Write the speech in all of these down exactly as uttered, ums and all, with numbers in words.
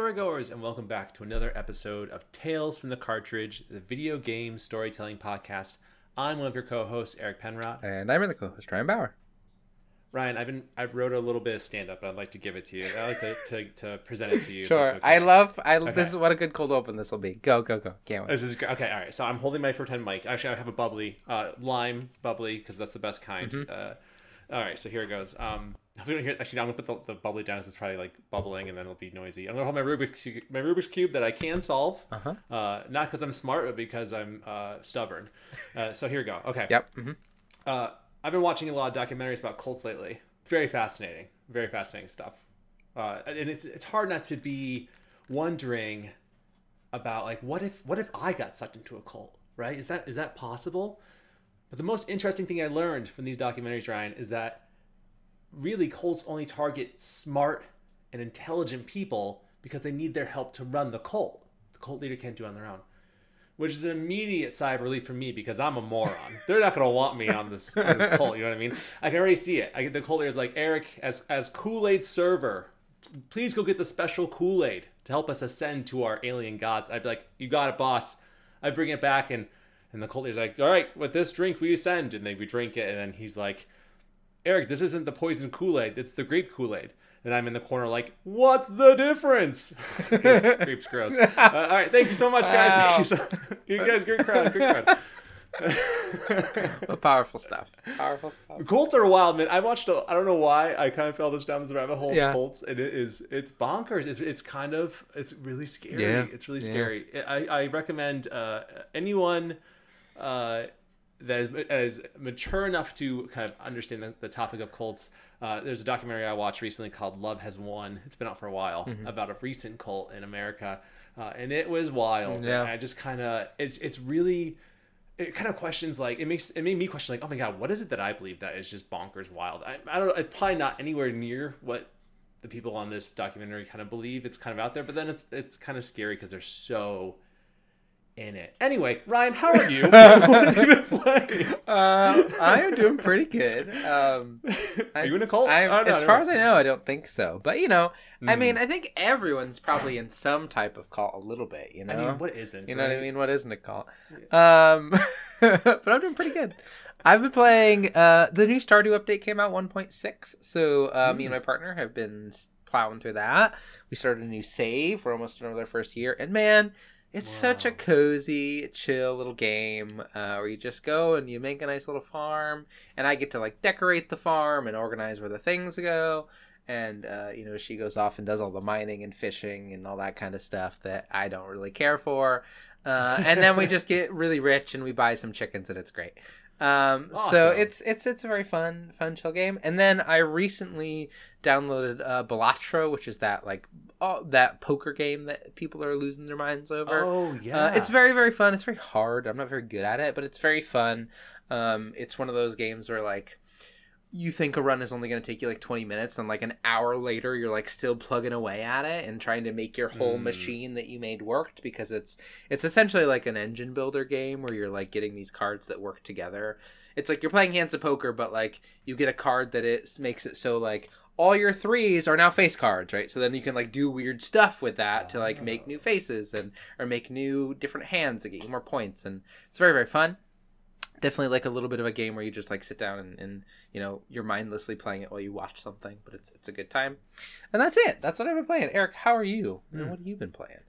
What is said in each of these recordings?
storygoers, and welcome back to another episode of Tales from the Cartridge, the video game storytelling podcast. I'm one of your co-hosts, Eric Penrod. And I'm the co-host, Ryan Bauer. Ryan, I've been I've wrote a little bit of stand-up, but I'd like to give it to you. I'd like to, to, to present it to you. Sure. Okay. I love, I okay. This is what a good cold open this will be. Go, go, go. Can't wait. This is great. Okay, all right. So I'm holding my pretend mic. Actually, I have a bubbly, uh, lime bubbly, because that's the best kind. Mm-hmm. Uh, all right, so here it goes. Um, we don't hear, actually, I'm going to put the, the bubbly down because it's probably like bubbling and then it'll be noisy. I'm going to hold my Rubik's, my Rubik's Cube that I can solve. Uh-huh. Uh, not because I'm smart, but because I'm uh, stubborn. Uh, so here we go. Okay. Yep. Mm-hmm. Uh, I've been watching a lot of documentaries about cults lately. Very fascinating. Very fascinating stuff. Uh, and it's it's hard not to be wondering about, like, what if what if I got sucked into a cult, right? Is that is that possible? But the most interesting thing I learned from these documentaries, Ryan, is that really cults only target smart and intelligent people because they need their help to run the cult. The cult leader can't do it on their own. Which is an immediate sigh of relief for me because I'm a moron. They're not going to want me on this, on this cult, you know what I mean? I can already see it. I get the cult leader's like, Eric, as as Kool-Aid server, please go get the special Kool-Aid to help us ascend to our alien gods. I'd be like, you got it, boss. I bring it back, and and the cult leader's like, all right, with this drink we ascend. And then we drink it, and then he's like, Eric, this isn't the poison Kool-Aid. It's the grape Kool-Aid. And I'm in the corner like, what's the difference? Because grape's gross. Uh, all right, thank you so much, guys. Wow. Thank you, so, you guys, great crowd, great crowd. But powerful stuff. Powerful stuff. Cults are wild, man. I watched, a, I don't know why, I kind of fell this down this rabbit hole Yeah. of cults, and it is, it's bonkers. It's, it's kind of, it's really scary. Yeah. It's really Yeah. scary. I, I recommend uh, anyone uh, that is, is mature enough to kind of understand the, the topic of cults. Uh, there's a documentary I watched recently called Love Has Won. It's been out for a while, mm-hmm. about a recent cult in America. Uh, and it was wild. Yeah. And I just kind of, it's it's really, it kind of questions, like, it makes, it made me question, like, oh my God, what is it that I believe that is just bonkers wild? I, I don't know, it's probably not anywhere near what the people on this documentary kind of believe. It's kind of out there, but then it's, it's kind of scary because they're so in it. Anyway, Ryan, how are you? What have you been playing? Uh, I am doing pretty good. Um, are you in a cult? I'm, oh, no, as no. far as I know, I don't think so. But, you know, Mm. I mean, I think everyone's probably in some type of cult a little bit, you know? I mean, what isn't? You know right? what I mean? What isn't a cult? Um, but I'm doing pretty good. I've been playing, uh, the new Stardew update came out one point six. So uh, mm. me and my partner have been plowing through that. We started a new save. We're almost done with our first year. And man, it's wow. such a cozy, chill little game uh, where you just go and you make a nice little farm. And I get to like decorate the farm and organize where the things go. And, uh, you know, she goes off and does all the mining and fishing and all that kind of stuff that I don't really care for. Uh, and then we just get really rich and we buy some chickens and it's great. Um, awesome. So it's it's it's a very fun, fun chill game. And then I recently downloaded uh, Balatro, which is that like oh, that poker game that people are losing their minds over. Oh, yeah. Uh, it's very, very fun. It's very hard. I'm not very good at it, but it's very fun. Um, it's one of those games where like you think a run is only going to take you like twenty minutes and like an hour later you're like still plugging away at it and trying to make your whole mm. machine that you made worked, because it's it's essentially like an engine builder game where you're like getting these cards that work together. It's like you're playing Hands of Poker, but like you get a card that it makes it so like all your threes are now face cards, right? So then you can like do weird stuff with that oh. to like make new faces and or make new different hands that get you more points, and it's very, very fun. Definitely like a little bit of a game where you just like sit down and, and you know, you're mindlessly playing it while you watch something, but it's it's a good time. And that's it. That's what I've been playing. Eric, how are you? Mm. What have you been playing?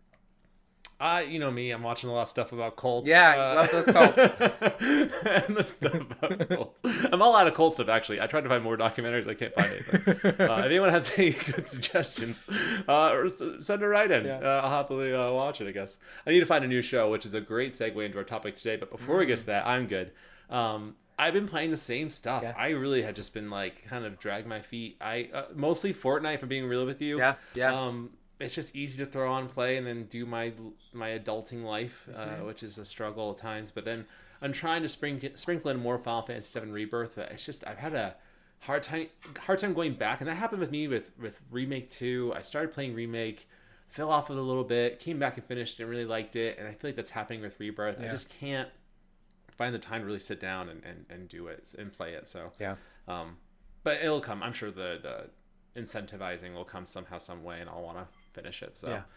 Uh, you know me, I'm watching a lot of stuff about cults. Yeah, uh, I love those cults. and the stuff about cults. I'm all out of cult stuff, actually. I tried to find more documentaries. I can't find anything. Uh, if anyone has any good suggestions, uh, or send a write in. Yeah. Uh, I'll happily uh, watch it, I guess. I need to find a new show, which is a great segue into our topic today. But before mm. we get to that, I'm good. Um, I've been playing the same stuff. Yeah. I really had just been like kind of drag my feet. I uh, mostly Fortnite, if I'm being real with you. Yeah, yeah. Um, it's just easy to throw on, play, and then do my my adulting life, mm-hmm. uh, which is a struggle at times. But then I'm trying to sprinkle sprinkle in more Final Fantasy seven Rebirth. But it's just I've had a hard time hard time going back, and that happened with me with with Remake two. I started playing Remake, fell off of it a little bit, came back and finished and really liked it, and I feel like that's happening with Rebirth. Yeah. I just can't find the time to really sit down and, and, and do it and play it. So yeah, um, but it'll come. I'm sure the the incentivizing will come somehow, some way, and I'll want to finish it. So yeah.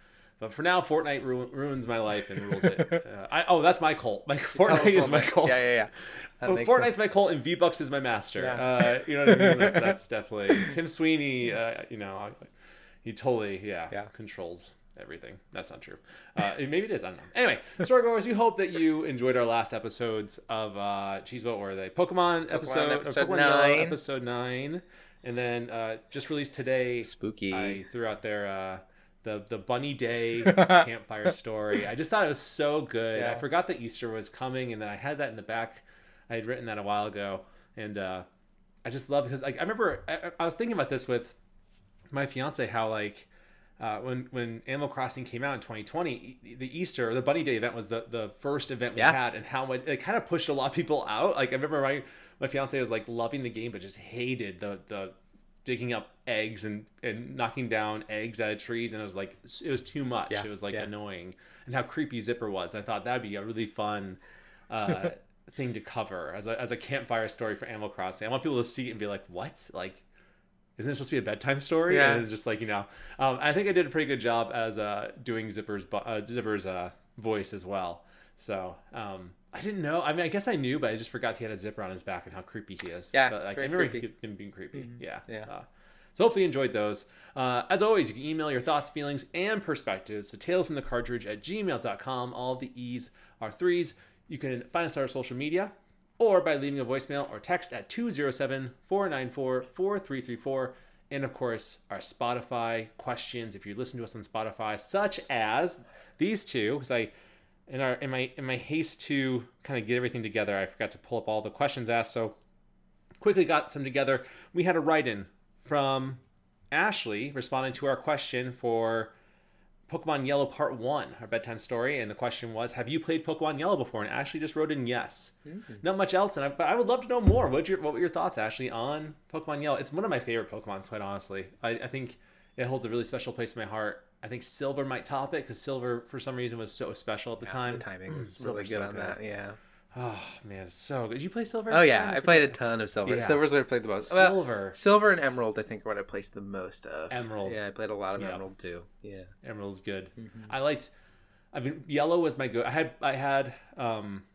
But for now, Fortnite ru- ruins my life and rules it. Uh, I, oh, that's my cult. Like Fortnite is my cult. Yeah, yeah, yeah. Well, Fortnite's sense. my cult, and V-Bucks is my master. Yeah. Uh, you know what I mean? That, that's definitely Tim Sweeney. Uh, you know, he totally yeah, yeah. controls everything. That's not true. Uh, maybe it is. I don't know. Anyway, Storygoers, we hope that you enjoyed our last episodes of. Uh, geez, what were they? Pokemon, Pokemon episode, episode Pokemon nine. Yellow, episode nine, and then uh, just released today. Spooky. I threw out there. Uh, The the Bunny Day campfire story. I just thought it was so good. Yeah. I forgot that Easter was coming, and then I had that in the back. I had written that a while ago, and uh, I just love because like I remember I, I was thinking about this with my fiance how like uh, when when Animal Crossing came out in twenty twenty, the Easter the Bunny Day event was the, the first event we yeah. had, and how much it kind of pushed a lot of people out. Like I remember my my fiance was like loving the game, but just hated the the. digging up eggs and, and knocking down eggs out of trees, and it was like it was too much. Yeah, it was like yeah. annoying, and how creepy Zipper was. I thought that'd be a really fun uh, thing to cover as a as a campfire story for Animal Crossing. I want people to see it and be like, "What? Like, isn't it supposed to be a bedtime story?" Yeah. And just like you know, um, I think I did a pretty good job as uh, doing Zipper's uh, Zipper's uh, voice as well. So. Um, I didn't know. I mean, I guess I knew, but I just forgot he had a zipper on his back and how creepy he is. Yeah, but, like, I very remember creepy. him being creepy. Mm-hmm. Yeah, yeah. Uh, so hopefully you enjoyed those. Uh, as always, you can email your thoughts, feelings, and perspectives to talesfromthecartridge at gmail dot com. All of the E's are threes. You can find us on our social media or by leaving a voicemail or text at two oh seven, four nine four, four three three four. And, of course, our Spotify questions if you listen to us on Spotify, such as these two, because I... In our in my in my haste to kind of get everything together, I forgot to pull up all the questions asked. So quickly got some together. We had a write-in from Ashley responding to our question for Pokemon Yellow Part One, our bedtime story, and the question was, "Have you played Pokemon Yellow before?" And Ashley just wrote in yes. Mm-hmm. Not much else, and I, but I would love to know more. What your what were your thoughts, Ashley, on Pokemon Yellow? It's one of my favorite Pokemons, quite honestly. I, I think it holds a really special place in my heart. I think Silver might top it because Silver, for some reason, was so special at the yeah, time. The timing was really good so on good. that. Yeah. Oh man, it's so good. Did you play Silver? Oh yeah, I played a ton of Silver. Yeah. Silver's what I played the most. Silver, well, Silver and Emerald, I think, are what I played the most of. Emerald. Yeah, I played a lot of yep. Emerald too. Yeah, Emerald's good. Mm-hmm. I liked. I mean, Yellow was my good. I had. I had. Um.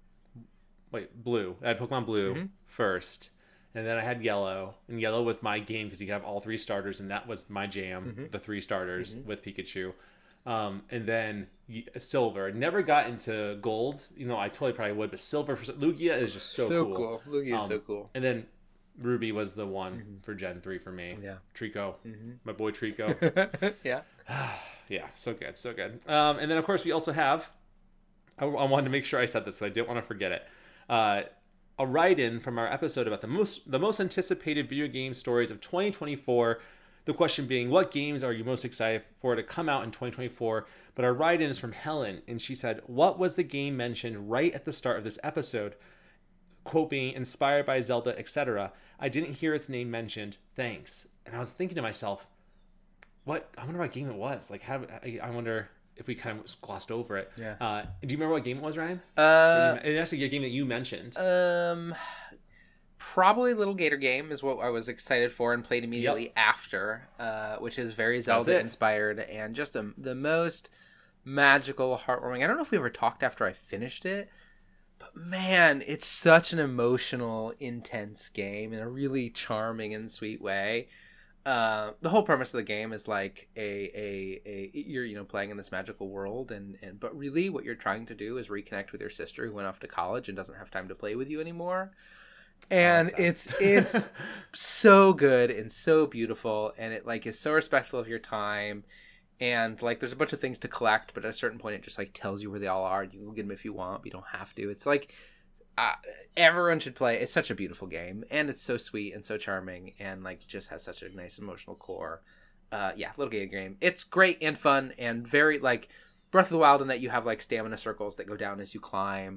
Wait, Blue. I had Pokemon Blue mm-hmm. first. And then I had Yellow, and Yellow was my game because you could have all three starters, and that was my jam, mm-hmm. the three starters mm-hmm. with Pikachu. Um, and then Silver. Never got into Gold. You know, I totally probably would, but Silver, for, Lugia is just so, so cool. cool. Lugia is um, so cool. And then Ruby was the one mm-hmm. for Gen three for me. Yeah. Trico. Mm-hmm. My boy Trico. yeah. yeah, so good, so good. Um, and then, of course, we also have, I, I wanted to make sure I said this, so I didn't want to forget it. Uh, a write-in from our episode about the most the most anticipated video game stories of twenty twenty-four. The question being, what games are you most excited for to come out in twenty twenty-four? But our write-in is from Helen, and she said, what was the game mentioned right at the start of this episode? Quote being, inspired by Zelda, et cetera. I didn't hear its name mentioned. Thanks. And I was thinking to myself, what? I wonder what game it was. Like, how? I, I wonder if we kind of glossed over it. Yeah. Uh, do you remember what game it was, Ryan? Uh, it has to be a game that you mentioned. Um, probably Little Gator Game is what I was excited for and played immediately yep. after, uh, which is very Zelda inspired and just a, the most magical, heartwarming. I don't know if we ever talked after I finished it, but man, it's such an emotional, intense game in a really charming and sweet way. Uh, the whole premise of the game is like a, a, a you're, you know, playing in this magical world and, and, but really what you're trying to do is reconnect with your sister who went off to college and doesn't have time to play with you anymore. And awesome. it's, it's so good and so beautiful. And it like is so respectful of your time. And like, there's a bunch of things to collect, but at a certain point it just like tells you where they all are. You can get them if you want, but you don't have to. It's like, Uh, everyone should play. It's such a beautiful game, and it's so sweet and so charming, and like just has such a nice emotional core. Uh, yeah, Little Gator Game. It's great and fun and very like Breath of the Wild in that you have like stamina circles that go down as you climb.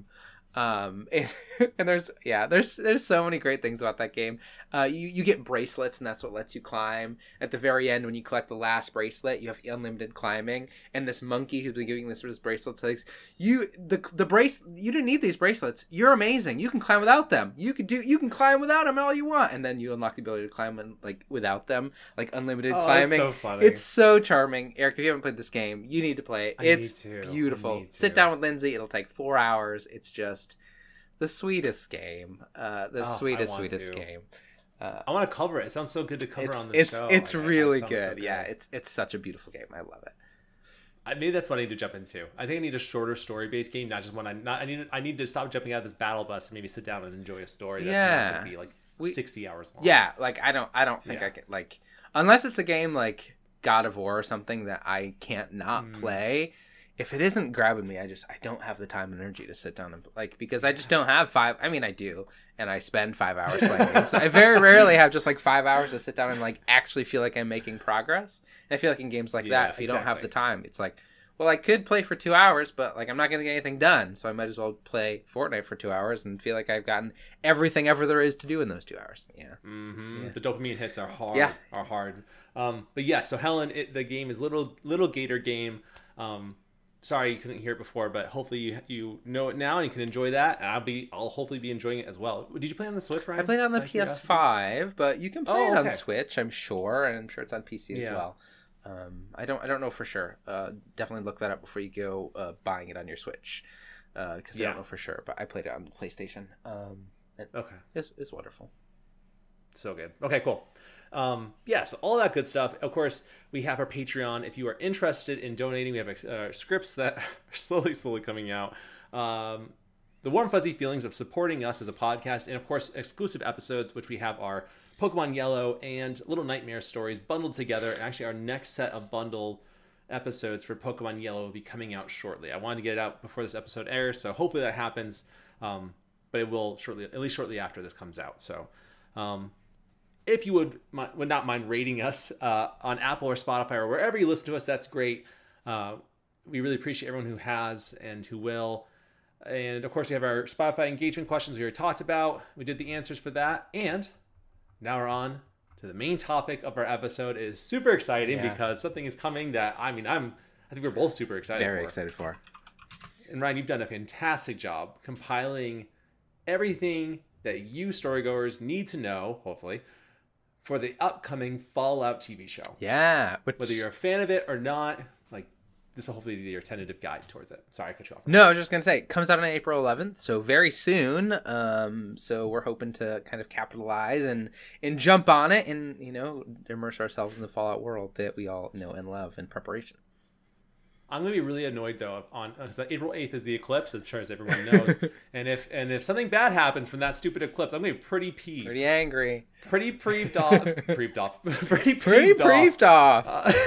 Um, and, and there's yeah, there's there's so many great things about that game. Uh, you you get bracelets, and that's what lets you climb. At the very end, when you collect the last bracelet, you have unlimited climbing. And this monkey who's been giving this this bracelet says, "You the the brace you didn't need these bracelets. You're amazing. You can climb without them. You can do you can climb without them all you want." And then you unlock the ability to climb and like without them, like unlimited Oh, climbing. that's so funny. It's so charming, Eric. If you haven't played this game, you need to play it. I It's need to. I beautiful. need Sit to. down with Lindsay. It'll take four hours. It's just the sweetest game. Uh, the Oh, I sweetest, want sweetest to. game. Uh, I want to cover it. It sounds so good to cover it's on the it's show. it's Like, I- really it sounds so good. Yeah, it's it's such a beautiful game. I love it. I, maybe that's what I need to jump into. I think I need a shorter story-based game, not just one. I not. I need. I need to stop jumping out of this battle bus and maybe sit down and enjoy a story. That's Yeah. not going to be like We- sixty hours long. Yeah, like I don't I don't think Yeah. I could like unless it's a game like God of War or something that I can't not Mm. play. If it isn't grabbing me, I just I don't have the time and energy to sit down and like because I just don't have five. I mean, I do, and I spend five hours playing games. So I very rarely have just like five hours to sit down and like actually feel like I'm making progress. And I feel like in games like Yeah, that, if you don't have exactly. the time, it's like, well, I could play for two hours, but like I'm not gonna get anything done. So I might as well play Fortnite for two hours and feel like I've gotten everything ever there is to do in those two hours. Yeah. Mm-hmm. The dopamine hits are hard. Yeah. Are hard. Um, but yeah, so Helen, it, the game is little little Gator game. Um, sorry you couldn't hear it before, but hopefully you you know it now and you can enjoy that. And I'll be I'll hopefully be enjoying it as well. Did you play on the Switch, Ryan? I played on the Out of P S curiosity? five, but you can play Oh, it on okay. Switch, I'm sure, and I'm sure it's on P C as Yeah. well. Um, I don't I don't know for sure. Uh, definitely look that up before you go uh, buying it on your Switch, because I Yeah. don't know for sure. But I played it on the PlayStation. Um, it, Okay. it's, it's wonderful. So good. Okay, cool. Um, yeah, so all that good stuff. Of course, we have our Patreon. If you are interested in donating, we have uh, scripts that are slowly, slowly coming out. Um, the warm, fuzzy feelings of supporting us as a podcast, and of course, exclusive episodes, which we have our Pokemon Yellow and Little Nightmare stories bundled together. And actually, our next set of bundle episodes for Pokemon Yellow will be coming out shortly. I wanted to get it out before this episode airs, so hopefully that happens. Um, but it will shortly, at least shortly after this comes out. So, um, if you would would not mind rating us uh, on Apple or Spotify or wherever you listen to us, that's great. Uh, we really appreciate everyone who has and who will. And of course, we have our Spotify engagement questions we already talked about. We did the answers for that. And now we're on to the main topic of our episode. It is super exciting Yeah. because something is coming that, I mean, I'm, I think we're both super excited Very for. excited for. And Ryan, you've done a fantastic job compiling everything that you storygoers need to know, hopefully, for the upcoming Fallout T V show. Yeah. Which, Whether you're a fan of it or not, like, this will hopefully be your tentative guide towards it. Sorry, I cut you off. No, I was just gonna say it comes out on April eleventh, so very soon. Um, so we're hoping to kind of capitalize and and jump on it, and you know, immerse ourselves in the Fallout world that we all know and love in preparation. I'm gonna be really annoyed though on because April eighth is the eclipse, I'm sure as everyone knows. and if and if something bad happens from that stupid eclipse, I'm gonna be pretty peeved, Pretty angry. pretty peeved off, peeved off, pretty Pretty peeved off. briefed off.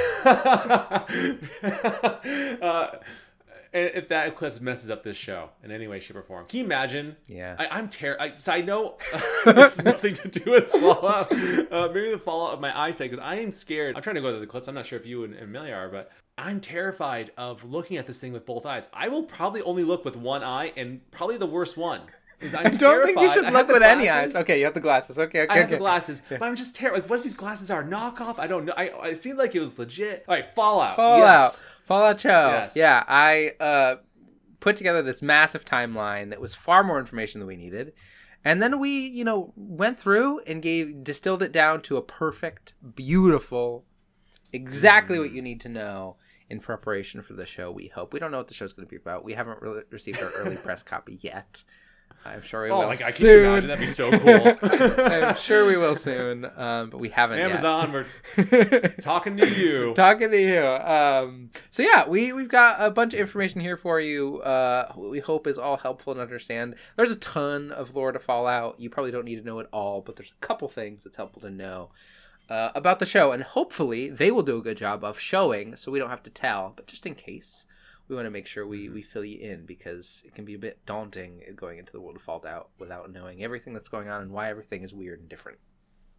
uh, and if that eclipse messes up this show in any way, shape, or form, can you imagine? Yeah. I, I'm terrified. So I know it's nothing to do with Fallout. Uh, maybe the fallout of my eyesight, because I am scared. I'm trying to go to the eclipse. I'm not sure if you and Amelia are, but I'm terrified of looking at this thing with both eyes. I will probably only look with one eye, and probably the worst one. is I'm I don't think you terrified. should I have look the with any glasses. eyes. Okay, you have the glasses. Okay, okay, I have okay. the glasses, but I'm just terrified. Like, what if these glasses are a knockoff? I don't know. I it seemed like it was legit. All right, Fallout. Fallout. Yes. Fallout show. Yes. Yeah, I uh, put together this massive timeline that was far more information than we needed. And then we, you know, went through and gave distilled it down to a perfect, beautiful, exactly what you need to know in preparation for the show, we hope. We don't know what the show's going to be about. We haven't really received our early press copy yet. I'm sure we Oh will my god, can you soon. imagine? That'd be so cool. I'm sure we will soon, um, but we haven't Amazon, yet. we're talking to you. Talking to you. Um, so yeah, we, we've got a bunch of information here for you. Uh, we hope is all helpful and understand. There's a ton of lore to Fallout. You probably don't need to know it all, but there's a couple things that's helpful to know uh, about the show. And hopefully they will do a good job of showing so we don't have to tell. But just in case, we want to make sure we, we fill you in, because it can be a bit daunting going into the world of Fallout without knowing everything that's going on and why everything is weird and different.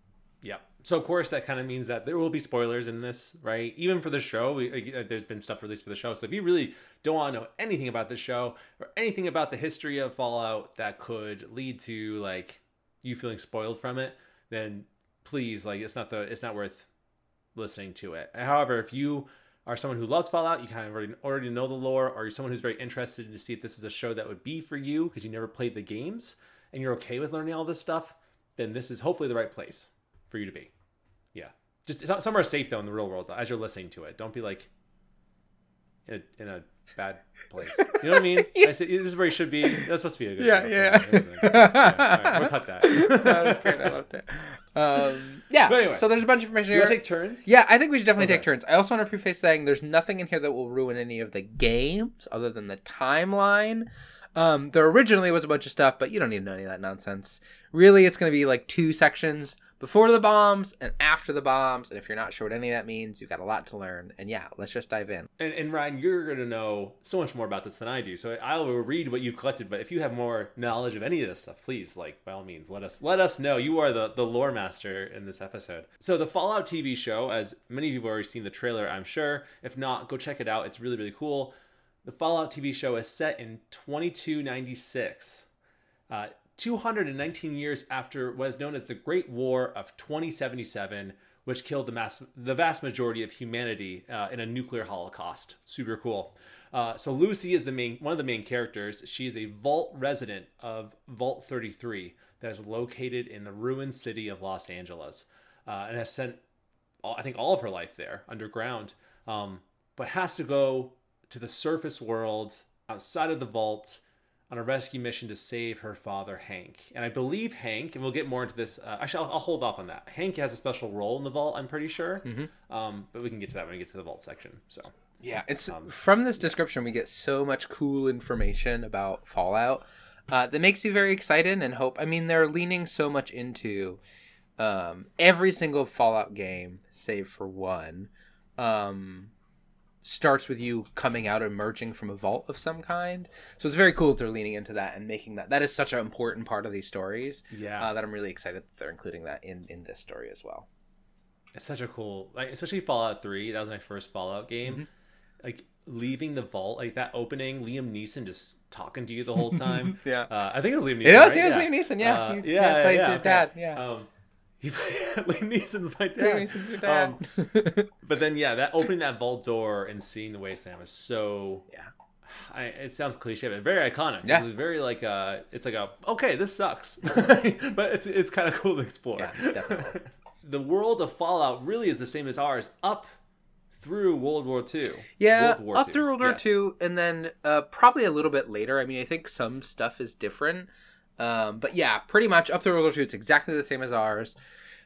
Yeah. So of course that kind of means that there will be spoilers in this, right? Even for the show, we, uh, there's been stuff released for the show. So if you really don't want to know anything about the show or anything about the history of Fallout that could lead to like you feeling spoiled from it, then please, like it's not the it's not worth listening to it. However, if you are someone who loves Fallout, you kind of already already know the lore, or you're someone who's very interested to see if this is a show that would be for you because you never played the games and you're okay with learning all this stuff, then this is hopefully the right place for you to be. Yeah. Just somewhere safe, though, in the real world, as you're listening to it. Don't be, like, in a, in a bad place. You know what I mean? yeah. I said, this is where you should be. That's supposed to be a good Yeah, show. yeah. yeah. All right, we'll cut that. That was great. I loved it. Um, yeah. But anyway, so there's a bunch of information do you here. want to take turns? Yeah, I think we should definitely Okay. take turns. I also want to preface saying there's nothing in here that will ruin any of the games other than the timeline. Um, there originally was a bunch of stuff, but you don't need to know any of that nonsense. Really, it's going to be like two sections before the bombs and after the bombs. And if you're not sure what any of that means, you've got a lot to learn. And yeah, let's just dive in. And, and Ryan, you're going to know so much more about this than I do. So I will read what you've collected. But if you have more knowledge of any of this stuff, please, like, by all means, let us let us know. You are the, the lore master in this episode. So the Fallout T V show, as many of you have already seen the trailer, I'm sure. If not, go check it out. It's really, really cool. The Fallout T V show is set in twenty-two ninety-six, uh, two hundred nineteen years after what is known as the Great War of twenty seventy-seven, which killed the mass, the vast majority of humanity uh, in a nuclear holocaust. Super cool. Uh, so Lucy is the main one of the main characters. She is a Vault resident of Vault thirty-three that is located in the ruined city of Los Angeles, uh, and has spent, all, I think, all of her life there underground, um, but has to go to the surface world outside of the vault on a rescue mission to save her father, Hank. And I believe Hank, and we'll get more into this. Uh, actually, I'll, I'll hold off on that. Hank has a special role in the vault, I'm pretty sure. Mm-hmm. Um, but we can get to that when we get to the vault section. So yeah, it's um, from this description we get so much cool information about Fallout uh, that makes you very excited and hope. I mean, they're leaning so much into um, every single Fallout game, save for one. Um, starts with you coming out, emerging from a vault of some kind. So it's very cool that they're leaning into that and making that. That is such an important part of these stories. Yeah. Uh, that I'm really excited that they're including that in, in this story as well. It's such a cool, like, especially Fallout three. That was my first Fallout game. Mm-hmm. Like, leaving the vault, like that opening, Liam Neeson just talking to you the whole time. yeah. Uh, I think it was Liam Neeson. It was, right? it was yeah. Liam Neeson, yeah. Uh, He's, yeah, yeah, plays yeah, your okay. dad, yeah. Um, He, Liam Neeson's my dad. Liam Neeson's your dad. Um, but then, yeah, that opening that vault door and seeing the wasteland was so. Yeah. I, it sounds cliche, but very iconic. Yeah. It's very like a. It's like a okay, this sucks, but it's it's kind of cool to explore. Yeah, definitely. The world of Fallout really is the same as ours up through World War Two. Yeah, World War up Two. through World War yes. Two, and then uh, probably a little bit later. I mean, I think some stuff is different. Um, but yeah, pretty much up through World War Two, it's exactly the same as ours.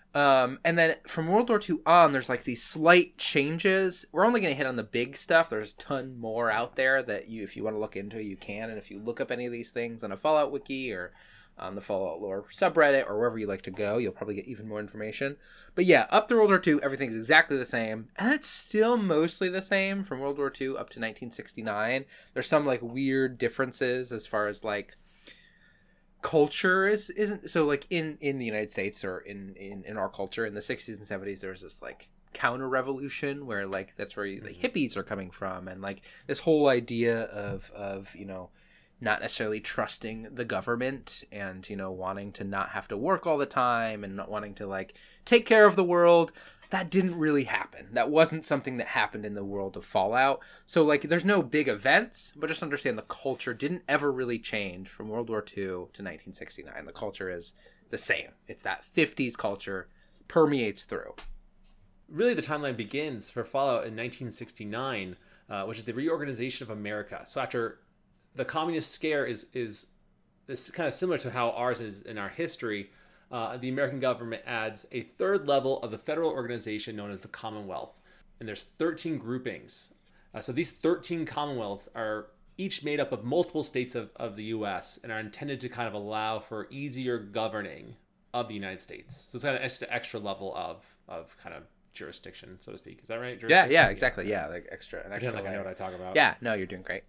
Um, and then from World War Two on, there's like these slight changes. We're only going to hit on the big stuff. There's a ton more out there that you, if you want to look into, you can. And if you look up any of these things on a Fallout wiki or on the Fallout lore subreddit or wherever you like to go, you'll probably get even more information. But yeah, up through World War Two, everything's exactly the same. And it's still mostly the same from World War Two up to nineteen sixty-nine. There's some like weird differences as far as like culture is isn't so like in in the United States or in in in our culture in the sixties and seventies there was this like counter revolution where like that's where the hippies are coming from, and like this whole idea of of you know not necessarily trusting the government and you know wanting to not have to work all the time and not wanting to like take care of the world. That didn't really happen. That wasn't something that happened in the world of Fallout. So, like, there's no big events, but just understand the culture didn't ever really change from World War Two to nineteen sixty-nine. The culture is the same. It's that fifties culture permeates through. Really, the timeline begins for Fallout in nineteen sixty-nine, uh, which is the reorganization of America. So after the communist scare is is this kind of similar to how ours is in our history. Uh, the American government adds a third level of the federal organization known as the Commonwealth. And there's thirteen groupings. Uh, so these thirteen Commonwealths are each made up of multiple states of, of the U S and are intended to kind of allow for easier governing of the United States. So it's kind of just an extra level of, of kind of jurisdiction, so to speak. Is that right? Yeah, yeah, exactly. Yeah, like extra. An extra I like I know layer. what I talk about. Yeah, no, you're doing great.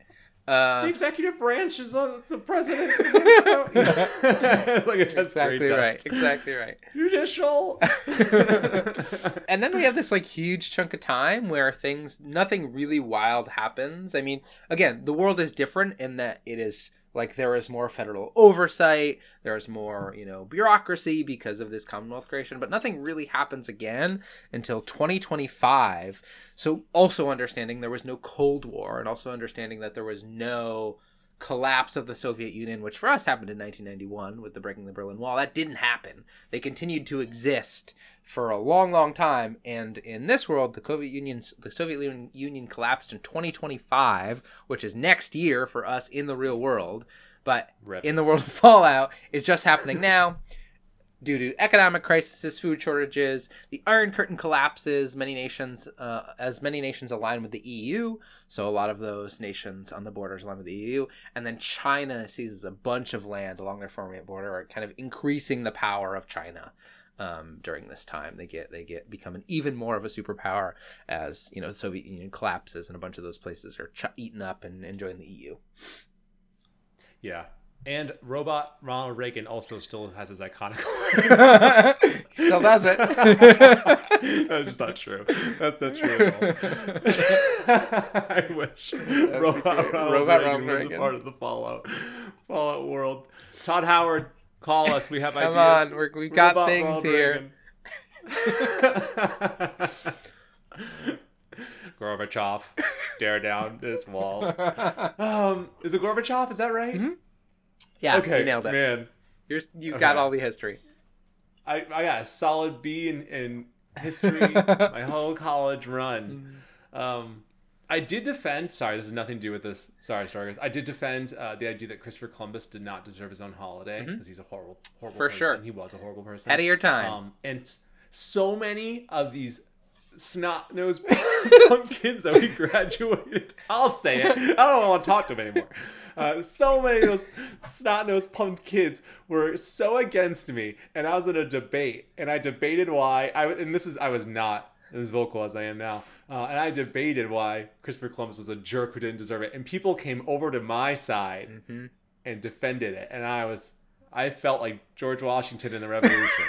Uh, the executive branch is on the president. Like a tenth exactly grade right. test. Exactly right. Judicial. And then we have this like huge chunk of time where things, nothing really wild happens. I mean, again, the world is different in that it is like there is more federal oversight, there's more, you know, bureaucracy because of this Commonwealth creation, but nothing really happens again until twenty twenty-five. So also understanding there was no Cold War, and also understanding that there was no collapse of the Soviet Union, which for us happened in nineteen ninety-one with the breaking of the Berlin Wall. That didn't happen. They continued to exist for a long, long time. And in this world, the Soviet Union, the Soviet Union collapsed in twenty twenty-five, which is next year for us in the real world. But Rip. in the world of Fallout, it's just happening now. Due to economic crisis, food shortages, the Iron Curtain collapses. Many nations, uh, as many nations align with the E U, so a lot of those nations on the borders align with the E U, and then China seizes a bunch of land along their former border, kind of increasing the power of China. Um, during this time, they get they get become an even more of a superpower as you know the Soviet Union collapses, and a bunch of those places are ch- eaten up and, and join the E U. Yeah. And robot Ronald Reagan also still has his iconic. He still does it. That's just not true. That's not true at all. I wish robot Ronald Robot Reagan Ronald was Reagan. a part of the Fallout Fallout world. Todd Howard, call us. We have Come ideas. on, we're, we've got Robot things Ronald here. Reagan. Gorbachev, tear down this wall. Um, is it Gorbachev? Is that right? Mm-hmm. Yeah, Okay, you nailed it. man. You're, you Okay. got all the history. I, I got a solid B in, in history my whole college run. Um, I did defend. Sorry, this has nothing to do with this. Sorry, sorry. I did defend uh, the idea that Christopher Columbus did not deserve his own holiday because he's a horrible, horrible For person. sure. He was a horrible person. Ahead of your time. Um, and s- so many of these snot-nosed punk kids that we graduated. I'll say it. I don't want to talk to them anymore. Uh, so many of those snot-nosed punk kids were so against me, and I was in a debate, and I debated why. I and this is I was not as vocal as I am now, uh, and I debated why Christopher Columbus was a jerk who didn't deserve it, and people came over to my side Mm-hmm. and defended it, and I was. I felt like George Washington in the Revolution.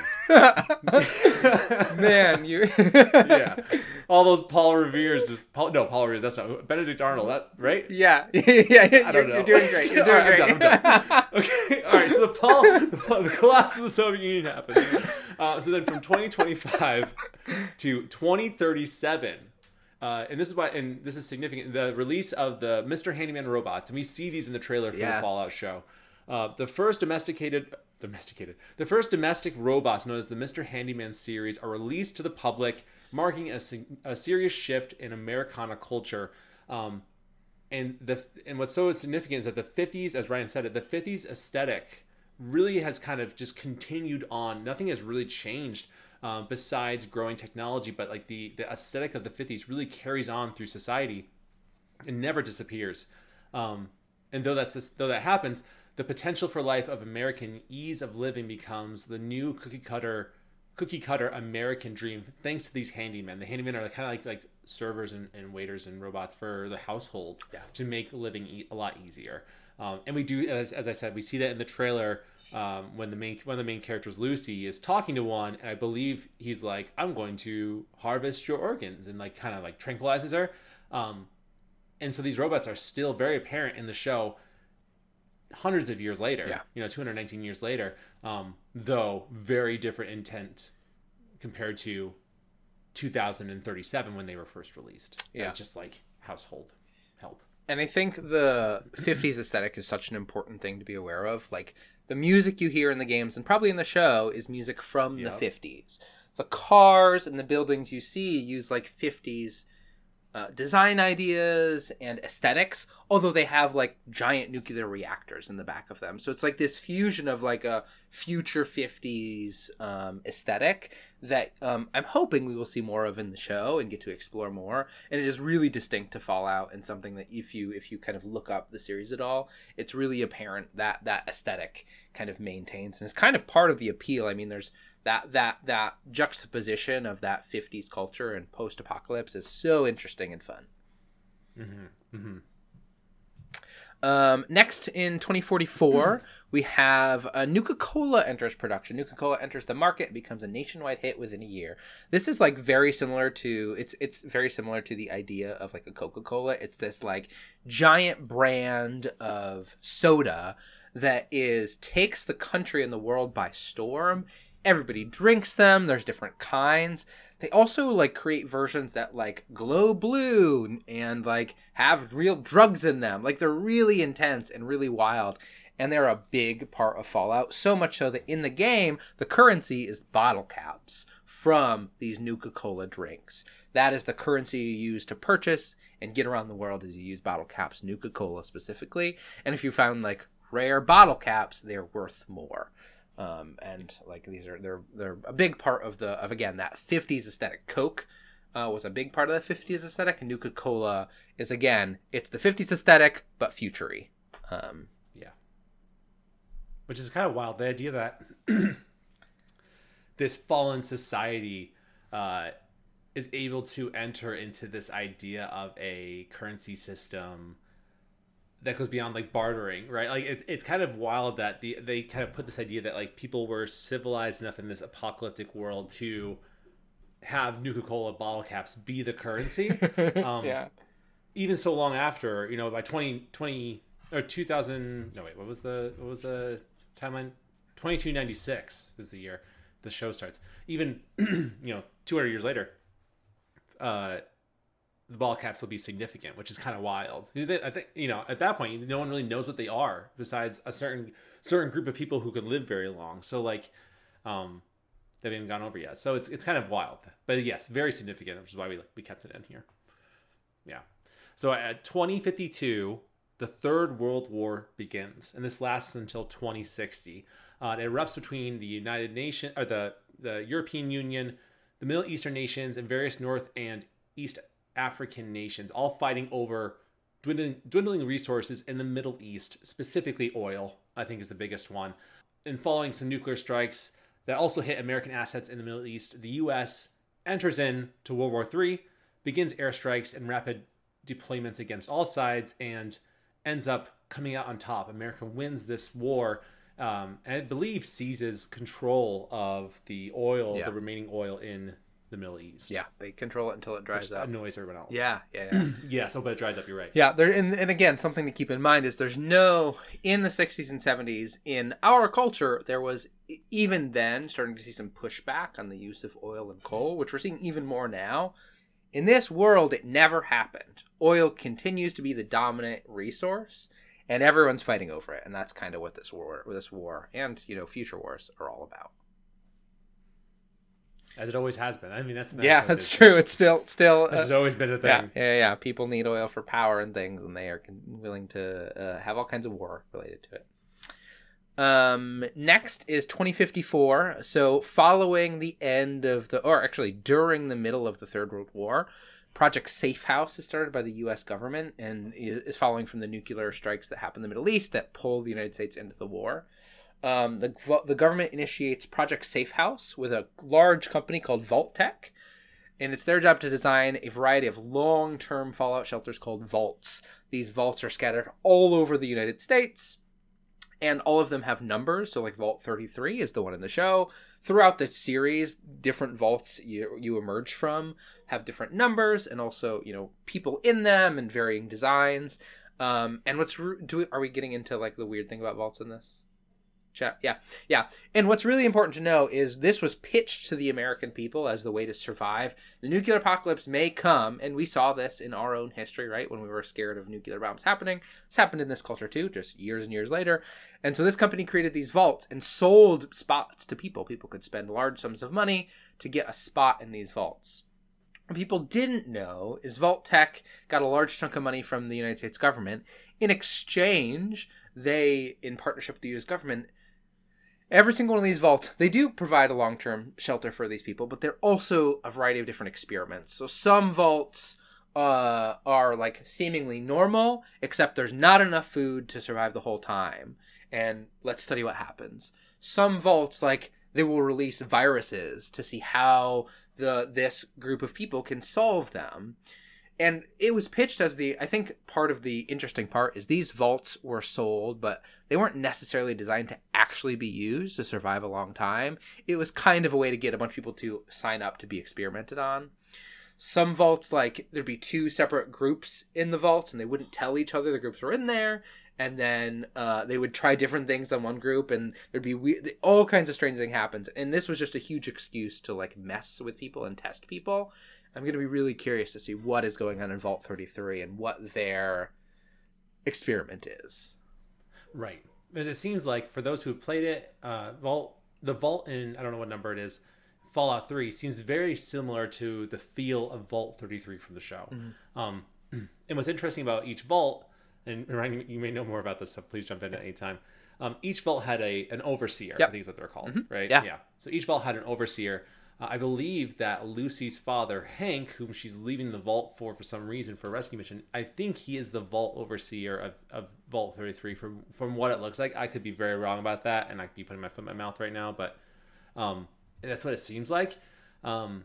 Man, you. Yeah, all those Paul Revere's just Paul, no Paul Revere. That's not Benedict Arnold. That right? Yeah, yeah. I don't you're, know. You're doing great. You're doing All right, great. I'm done, I'm done. Okay, all right. So the Paul, the, the collapse of the Soviet Union happened. Uh, so then from twenty twenty-five to twenty thirty-seven. Uh, and this is why, and this is significant. The release of the Mister Handyman robots, and we see these in the trailer for Yeah. the Fallout show. Uh, the first domesticated, domesticated, the first domestic robots known as the Mister Handyman series are released to the public, marking a, sig- a serious shift in Americana culture. Um, and the and what's so significant is that the fifties, as Ryan said it, the fifties aesthetic really has kind of just continued on. Nothing has really changed um, besides growing technology, but like the the aesthetic of the fifties really carries on through society and never disappears. Um, and though that's this, though that happens, the potential for life of American ease of living becomes the new cookie cutter cookie cutter American dream thanks to these handymen. The handymen are kind of like like servers and, and waiters and robots for the household Yeah. to make living e- a lot easier. Um, and we do, as, as I said, we see that in the trailer um, when the main one of the main characters, Lucy, is talking to one, and I believe he's like, "I'm going to harvest your organs," and like kind of like tranquilizes her. Um, and so these robots are still very apparent in the show hundreds of years later, Yeah. you know, two hundred nineteen years later, um, though very different intent compared to two thousand thirty-seven when they were first released. Yeah. It's just like household help. And I think the fifties aesthetic is such an important thing to be aware of. Like, the music you hear in the games and probably in the show is music from the Yep. fifties. The cars and the buildings you see use like fifties uh, design ideas and aesthetics, although they have like giant nuclear reactors in the back of them. So it's like this fusion of like a future fifties um, aesthetic that um, I'm hoping we will see more of in the show and get to explore more. And it is really distinct to Fallout, and something that if you if you kind of look up the series at all, it's really apparent that that aesthetic kind of maintains and is kind of part of the appeal. I mean, there's that that that juxtaposition of that fifties culture and post-apocalypse is so interesting and fun. Mm-hmm. Mm-hmm. Um, next in twenty forty-four, we have uh, Nuka-Cola enters production. Nuka-Cola enters the market and becomes a nationwide hit within a year. This is like very similar to it's it's very similar to the idea of like a Coca-Cola. It's this like giant brand of soda that is takes the country and the world by storm. Everybody drinks them. There's different kinds. They also like create versions that like glow blue and like have real drugs in them. Like they're really intense and really wild. And they're a big part of Fallout. So much so that in the game, the currency is bottle caps from these Nuka-Cola drinks. That is the currency you use to purchase and get around the world as you use bottle caps, Nuka-Cola specifically. And if you found like rare bottle caps, they're worth more. Um, and like these are they're they're a big part of the of again that fifties aesthetic. Coke uh, was a big part of the fifties aesthetic, and Nuka-Cola is again it's the fifties aesthetic but futury. Um, yeah, which is kind of wild. The idea that this fallen society uh, is able to enter into this idea of a currency system that goes beyond like bartering, right? Like it, it's kind of wild that the they kind of put this idea that like people were civilized enough in this apocalyptic world to have Nuka-Cola bottle caps be the currency. Um, yeah. Even so long after, you know, by twenty twenty or two thousand. No wait, what was the what was the timeline? twenty-two ninety-six is the year the show starts. Even you know, two hundred years later, uh. the ball caps will be significant, which is kind of wild. I think, you know, at that point, no one really knows what they are besides a certain certain group of people who could live very long. So like, um, they haven't even gone over yet. So it's it's kind of wild, but yes, very significant, which is why we we kept it in here. Yeah. So at twenty fifty-two, the Third World War begins, and this lasts until twenty sixty. Uh, it erupts between the United Nations or the the European Union, the Middle Eastern nations, and various North and East African nations, all fighting over dwindling, dwindling resources in the Middle East, specifically oil, I think is the biggest one. And following some nuclear strikes that also hit American assets in the Middle East, the U S enters in to World War Three, begins airstrikes and rapid deployments against all sides, and ends up coming out on top. America wins this war, um, and I believe seizes control of the oil, yeah. the remaining oil in the Middle East. Yeah, they control it until it dries Which up. annoys everyone else. Yeah, yeah, yeah. yeah, so but it dries up, you're right. Yeah, there and, and again, something to keep in mind is there's no, in the sixties and seventies, in our culture, there was even then starting to see some pushback on the use of oil and coal, which we're seeing even more now. In this world, it never happened. Oil continues to be the dominant resource, and everyone's fighting over it, and that's kind of what this war, this war, and you know, future wars are all about. As it always has been. I mean, that's yeah, that's true. It's still still. This uh, has always been a thing. Yeah, yeah, yeah. People need oil for power and things, and they are willing to uh, have all kinds of war related to it. Um, next is twenty fifty-four. So, following the end of the, or actually during the middle of the Third World War, Project Safe House is started by the U S government and is following from the nuclear strikes that happened in the Middle East that pulled the United States into the war. Um, the the government initiates Project Safe House with a large company called Vault-Tec, and it's their job to design a variety of long-term fallout shelters called vaults. These vaults are scattered all over the United States, and all of them have numbers. So like Vault thirty-three is the one in the show. Throughout the series, different vaults you, you emerge from have different numbers and also, you know, people in them and varying designs. Um, and what's, do we, are we getting into like the weird thing about vaults in this? Chat. Yeah. Yeah. And what's really important to know is this was pitched to the American people as the way to survive. The nuclear apocalypse may come, and we saw this in our own history, right? When we were scared of nuclear bombs happening. It's happened in this culture too, just years and years later. And so this company created these vaults and sold spots to people. People could spend large sums of money to get a spot in these vaults. What people didn't know is Vault-Tec got a large chunk of money from the United States government. In exchange, they, in partnership with the U S government, every single one of these vaults, they do provide a long-term shelter for these people, but they're also a variety of different experiments. So some vaults uh, are like seemingly normal, except there's not enough food to survive the whole time. And let's study what happens. Some vaults, like, they will release viruses to see how the this group of people can solve them. and it was pitched as the, I think part of the interesting part is these vaults were sold, but they weren't necessarily designed to actually be used to survive a long time. It was kind of a way to get a bunch of people to sign up to be experimented on. Some vaults, like, there'd be two separate groups in the vaults, and they wouldn't tell each other the groups were in there, and then uh, they would try different things on one group, and there'd be we- all kinds of strange things happens. And this was just a huge excuse to, like, mess with people and test people. I'm going to be really curious to see what is going on in Vault thirty-three and what their experiment is. Right. Because it seems like for those who have played it, uh, Vault, the Vault in, I don't know what number it is, Fallout three seems very similar to the feel of Vault thirty-three from the show. Mm-hmm. Um, and what's interesting about each Vault, and Ryan, you may know more about this, so please jump in at any time. Um, each Vault had a an overseer, yep. I think is what they're called, mm-hmm. right? Yeah. yeah. So each Vault had an overseer. Uh, I believe that Lucy's father, Hank, whom she's leaving the Vault for for some reason for a rescue mission, I think he is the Vault overseer of, of Vault thirty-three from, from what it looks like. I could be very wrong about that, and I could be putting my foot in my mouth right now, but um, that's what it seems like. Um,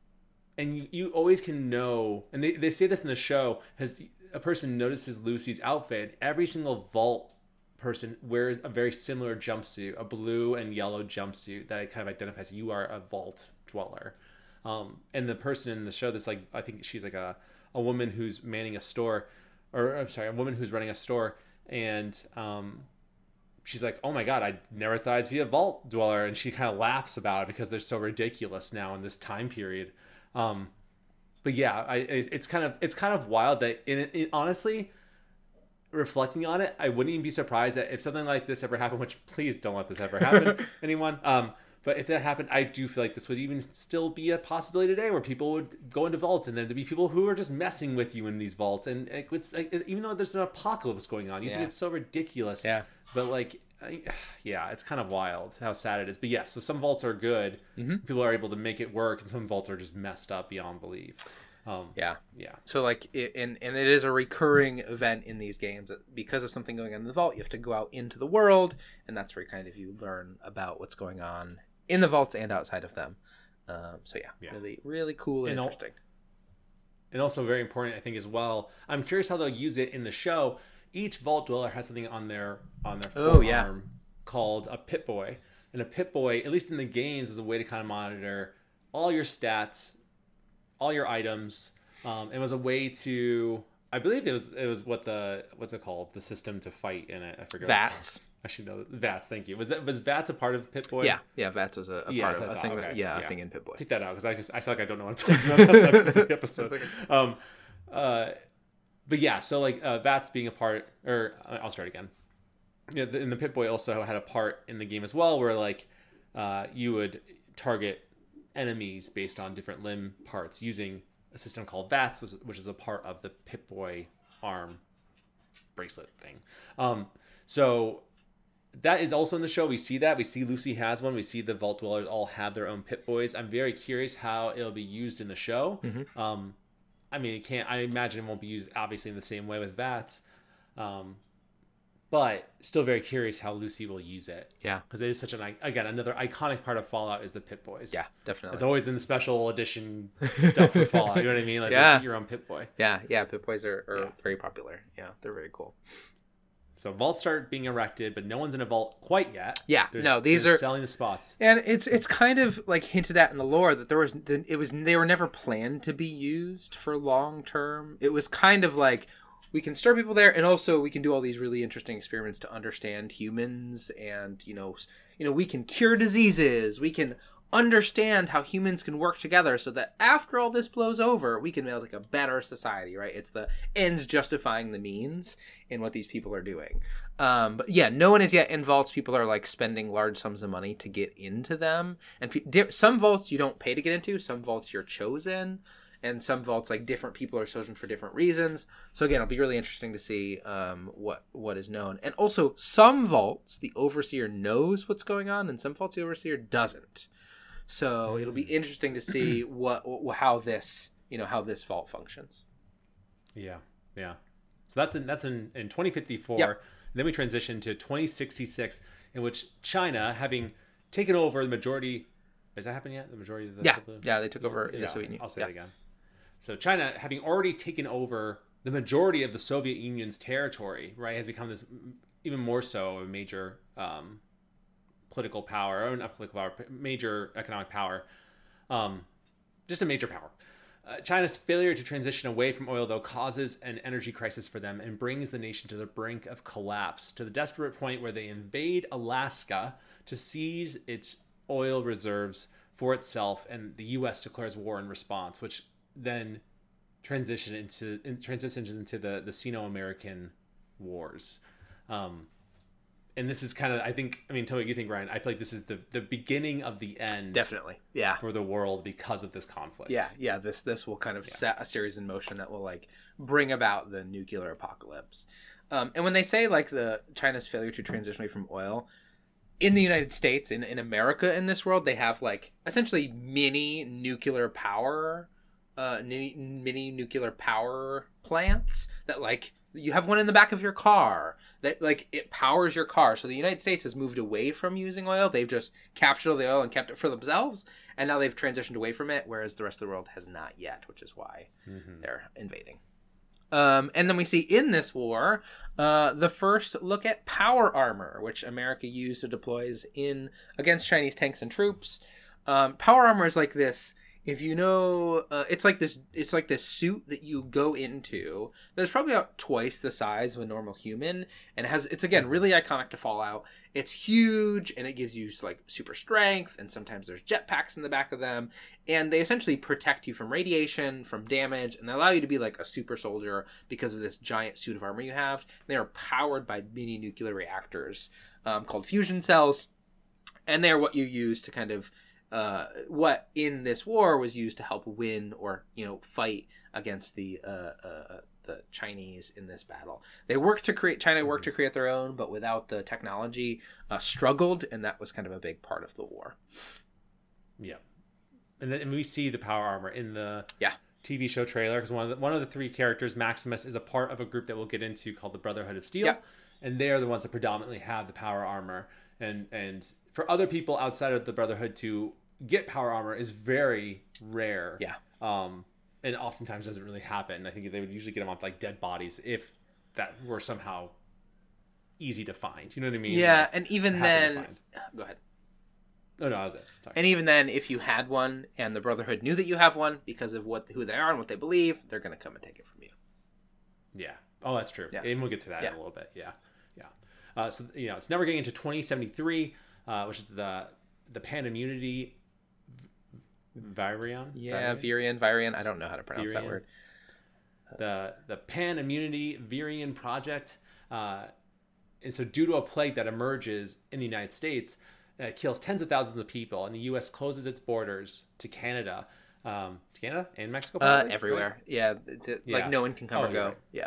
and you, you always can know, and they, they say this in the show, has a person notices Lucy's outfit, every single Vault person wears a very similar jumpsuit, a blue and yellow jumpsuit that kind of identifies you are a Vault dweller. Um, and the person in the show, this like, I think she's like a, a woman who's manning a store, or I'm sorry, a woman who's running a store, and um, she's like, oh my God, I never thought I'd see a Vault dweller. And she kind of laughs about it because they're so ridiculous now in this time period. Um, but yeah, I, it, it's kind of, it's kind of wild that in it, it, honestly, reflecting on it, I wouldn't even be surprised that if something like this ever happened, which please don't let this ever happen, anyone. Um, but if that happened, I do feel like this would even still be a possibility today where people would go into vaults and then there'd be people who are just messing with you in these vaults. And it, it's like, even though there's an apocalypse going on, you yeah. think it's so ridiculous. Yeah. But like, I, yeah, it's kind of wild how sad it is. But yes, so some vaults are good. Mm-hmm. People are able to make it work, and some vaults are just messed up beyond belief. Um, yeah, yeah. So like, it, and and it is a recurring event in these games because of something going on in the vault. You have to go out into the world, and that's where kind of you learn about what's going on in the vaults and outside of them. Um, so yeah, yeah, really, really cool and, and interesting. Al- and also very important, I think, as well. I'm curious how they'll use it in the show. Each Vault dweller has something on their on their forearm oh, yeah. called a Pip-Boy, and a Pip-Boy, at least in the games, is a way to kind of monitor all your stats, all your items. Um, it was a way to, I believe it was it was what the what's it called, the system to fight in it. I forget. VATS. I should know VATS. Thank you. Was that was VATS a part of Pip-Boy? Yeah, yeah. VATS was a, a yeah, part of. I think. okay. Yeah, yeah, I think in Pip-Boy. Take that out because I just I feel like I don't know what I'm talking about. That's the episode. Okay. Um, uh, but yeah, so like uh, VATS being a part, or uh, I'll start again. Yeah, the, and the Pip-Boy also had a part in the game as well, where like uh, you would target enemies based on different limb parts using a system called VATS, which is a part of the Pip-Boy arm bracelet thing. Um, so that is also in the show. We see that. We see Lucy has one. We see the Vault Dwellers all have their own Pip-Boys. I'm very curious how it'll be used in the show. Mm-hmm. Um, I mean, it can't. I imagine it won't be used obviously in the same way with VATS. Um, but still very curious how Lucy will use it. Yeah. Because it is such an, again, another iconic part of Fallout is the Pip-Boys. Yeah, definitely. It's always been the special edition stuff for Fallout. You know what I mean? Like, yeah. Like your own Pip-Boy. Yeah, yeah. Pip-Boys are, are yeah. very popular. Yeah, they're very cool. So vaults start being erected, but no one's in a vault quite yet. Yeah, they're, no, these are selling the spots, and it's it's kind of like hinted at in the lore that there was it was they were never planned to be used for long term. It was kind of like we can stir people there, and also we can do all these really interesting experiments to understand humans, and you know, you know, we can cure diseases, we can understand how humans can work together so that after all this blows over, we can make like a better society, right? It's the ends justifying the means in what these people are doing. Um, but yeah, no one is yet in vaults. People are like spending large sums of money to get into them. And pe- di- some vaults you don't pay to get into, some vaults you're chosen, and some vaults like different people are chosen for different reasons. So again, it'll be really interesting to see um, what what is known. And also some vaults, the overseer knows what's going on, and some vaults the overseer doesn't. So it'll be interesting to see what, how this, you know, how this vault functions. Yeah, yeah. So that's in that's in, in twenty fifty-four. Yep. Then we transition to twenty sixty-six, in which China, having taken over the majority, has that happened yet? The majority of the yeah, the, yeah, they took over yeah, the Soviet Union. I'll say yeah. it again. So China, having already taken over the majority of the Soviet Union's territory, right, has become this even more so a major um, political power, or not political power, major economic power, um, just a major power. Uh, China's failure to transition away from oil, though, causes an energy crisis for them and brings the nation to the brink of collapse, to the desperate point where they invade Alaska to seize its oil reserves for itself, and the U S declares war in response, which then transition into in, transitions into the the Sino-American wars. Um, and this is kind of, I think, I mean, tell me what you think, Ryan. I feel like this is the, the beginning of the end. Definitely. Yeah. For the world because of this conflict. Yeah. Yeah. This, this will kind of yeah. set a series in motion that will like bring about the nuclear apocalypse. Um, and when they say like the China's failure to transition away from oil, in the United States, in, in America, in this world, they have like essentially mini nuclear power, uh, mini, mini nuclear power plants that like, you have one in the back of your car that like it powers your car. So the United States has moved away from using oil. They've just captured all the oil and kept it for themselves. And now they've transitioned away from it, whereas the rest of the world has not yet, which is why mm-hmm. they're invading. Um, and then we see in this war, uh, the first look at power armor, which America used to deploys in against Chinese tanks and troops. Um, power armor is like this. If you know, uh, it's like this. It's like this suit that you go into. That's probably about twice the size of a normal human, and it has. It's again really iconic to Fallout. It's huge, and it gives you like super strength, and sometimes there's jetpacks in the back of them, and they essentially protect you from radiation, from damage, and they allow you to be like a super soldier because of this giant suit of armor you have. They are powered by mini nuclear reactors um, called fusion cells, and they're what you use to kind of. Uh, what in this war was used to help win or you know fight against the uh, uh, the Chinese in this battle. They worked to create China worked to create their own, but without the technology, uh, struggled, and that was kind of a big part of the war. Yeah, and then and we see the power armor in the yeah. T V show trailer because one of the, one of the three characters, Maximus, is a part of a group that we'll get into called the Brotherhood of Steel, yeah. and they are the ones that predominantly have the power armor. And and for other people outside of the Brotherhood to get power armor is very rare. Yeah. Um, and oftentimes doesn't really happen. I think they would usually get them off like dead bodies if that were somehow easy to find. You know what I mean? Yeah, like, and even then, go ahead. Oh no, that was it. Sorry. And even then, if you had one and the Brotherhood knew that you have one because of what who they are and what they believe, they're going to come and take it from you. Yeah. Oh, that's true. Yeah. And we'll get to that yeah. in a little bit. Yeah. Yeah. Uh, so you know, it's never getting into twenty seventy-three, uh, which is the the Pan Immunity. Virion? Yeah, Virion, Virion. I don't know how to pronounce Virion. that word. The the Pan Immunity Virion Project. Uh, and so due to a plague that emerges in the United States, uh, it kills tens of thousands of people, and the U S closes its borders to Canada. Um, Canada and Mexico? Uh, everywhere. Right? Yeah, th- yeah. Like no one can come oh, or go. Right. Yeah.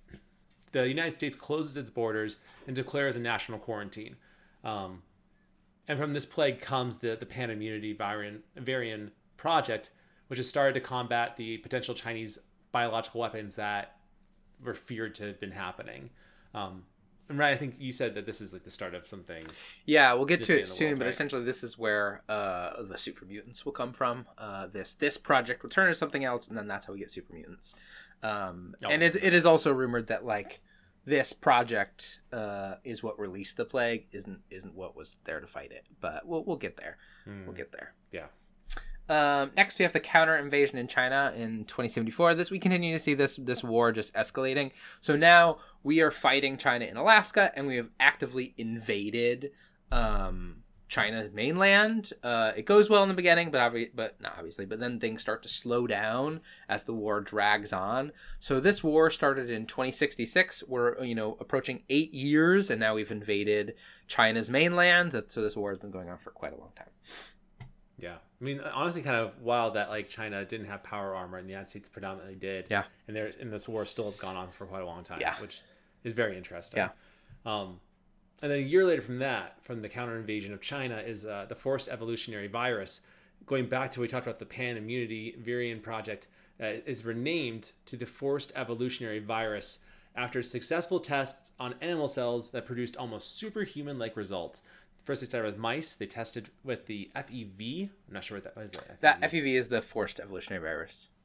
The United States closes its borders and declares a national quarantine. Um, And from this plague comes the, the Pan Immunity Virion, Virion Project, which has started to combat the potential Chinese biological weapons that were feared to have been happening. Um, and right, I think you said that this is like the start of something. Yeah, we'll get to it soon, world, but right? essentially this is where uh, the super mutants will come from. Uh, this this project will turn into something else, and then that's how we get super mutants. Um, oh. And it, it is also rumored that like this project uh, is what released the plague, isn't isn't what was there to fight it. But we'll we'll get there. Mm. We'll get there. Yeah. Um, next, we have the counter invasion in China in twenty seventy-four. This we continue to see this this war just escalating. So now we are fighting China in Alaska, and we have actively invaded um, China's mainland. Uh, it goes well in the beginning, but obvi- but not obviously. But then things start to slow down as the war drags on. So this war started in twenty sixty-six. We're you know approaching eight years, and now we've invaded China's mainland. So this war has been going on for quite a long time. Yeah. I mean, honestly, kind of wild that like China didn't have power armor and the United States predominantly did. Yeah. And there, and this war still has gone on for quite a long time. Yeah. Which is very interesting. Yeah. Um, and then a year later from that, from the counter invasion of China, is uh, the forced evolutionary virus. Going back to we talked about the Pan Immunity Virion Project, uh, is renamed to the forced evolutionary virus after successful tests on animal cells that produced almost superhuman-like results. First, they started with mice. They tested with the F E V. I'm not sure what that was. That F E V is the forced evolutionary virus.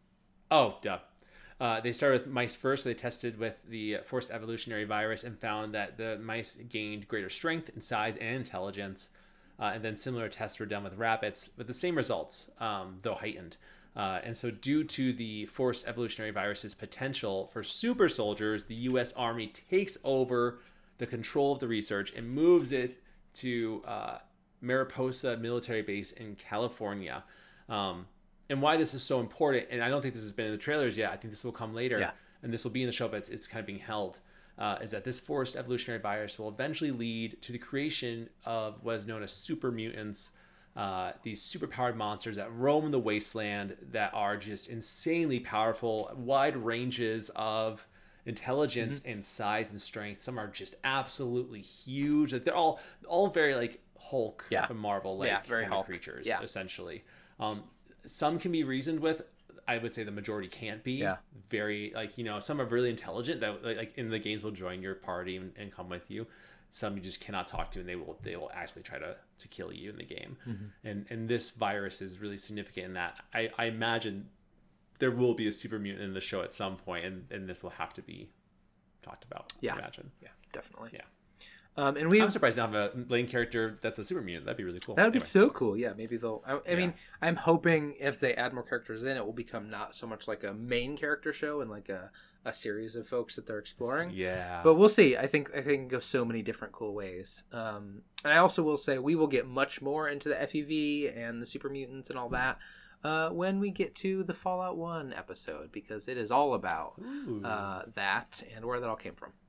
Oh, duh. Uh, they started with mice first. Where they tested with the forced evolutionary virus and found that the mice gained greater strength and size and intelligence. Uh, and then similar tests were done with rabbits with the same results, um, though heightened. Uh, and so due to the forced evolutionary virus's potential for super soldiers, the U S Army takes over the control of the research and moves it to uh, Mariposa military base in California. Um, and why this is so important, and I don't think this has been in the trailers yet, I think this will come later, Yeah. and this will be in the show, but it's, it's kind of being held, uh, is that this forced evolutionary virus will eventually lead to the creation of what is known as super mutants, uh, these superpowered monsters that roam the wasteland that are just insanely powerful, wide ranges of intelligence mm-hmm. and size and strength. Some are just absolutely huge. Like they're all all very like Hulk yeah. from Marvel, like yeah, very kind Hulk. of creatures, yeah. essentially. Um, some can be reasoned with. I would say the majority can't be. Yeah. Very like you know some are really intelligent that like in the games will join your party and, and come with you. Some you just cannot talk to, and they will they will actually try to, to kill you in the game. Mm-hmm. And and this virus is really significant in that. I, I imagine there will be a super mutant in the show at some point, and, and this will have to be talked about. Yeah, I imagine. Yeah, definitely. Yeah. Um, and we I'm surprised to have a main character that's a super mutant. That'd be really cool. That would anyway. be so cool. Yeah, maybe they'll. I, I Yeah. mean, I'm hoping if they add more characters in, it will become not so much like a main character show and like a, a series of folks that they're exploring. Yeah. But we'll see. I think I think it can go so many different cool ways. Um, and I also will say we will get much more into the F E V and the super mutants and all that uh, when we get to the Fallout one episode, because it is all about uh, that and where that all came from.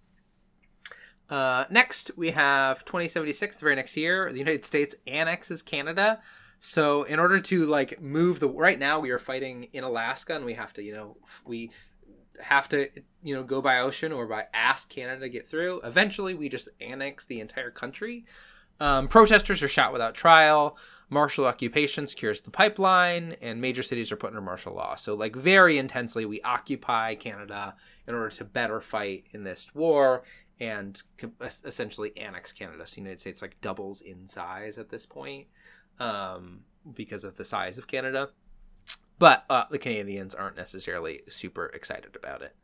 Uh, next, we have twenty seventy-six, the very next year, the United States annexes Canada. So in order to like move the, right now we are fighting in Alaska, and we have to, you know, we have to, you know, go by ocean or by ask Canada to get through. Eventually we just annex the entire country. Um, protesters are shot without trial. Martial occupation secures the pipeline, and major cities are put under martial law. So like very intensely we occupy Canada in order to better fight in this war and essentially annex Canada. So the United States like doubles in size at this point um, because of the size of Canada. But uh, the Canadians aren't necessarily super excited about it.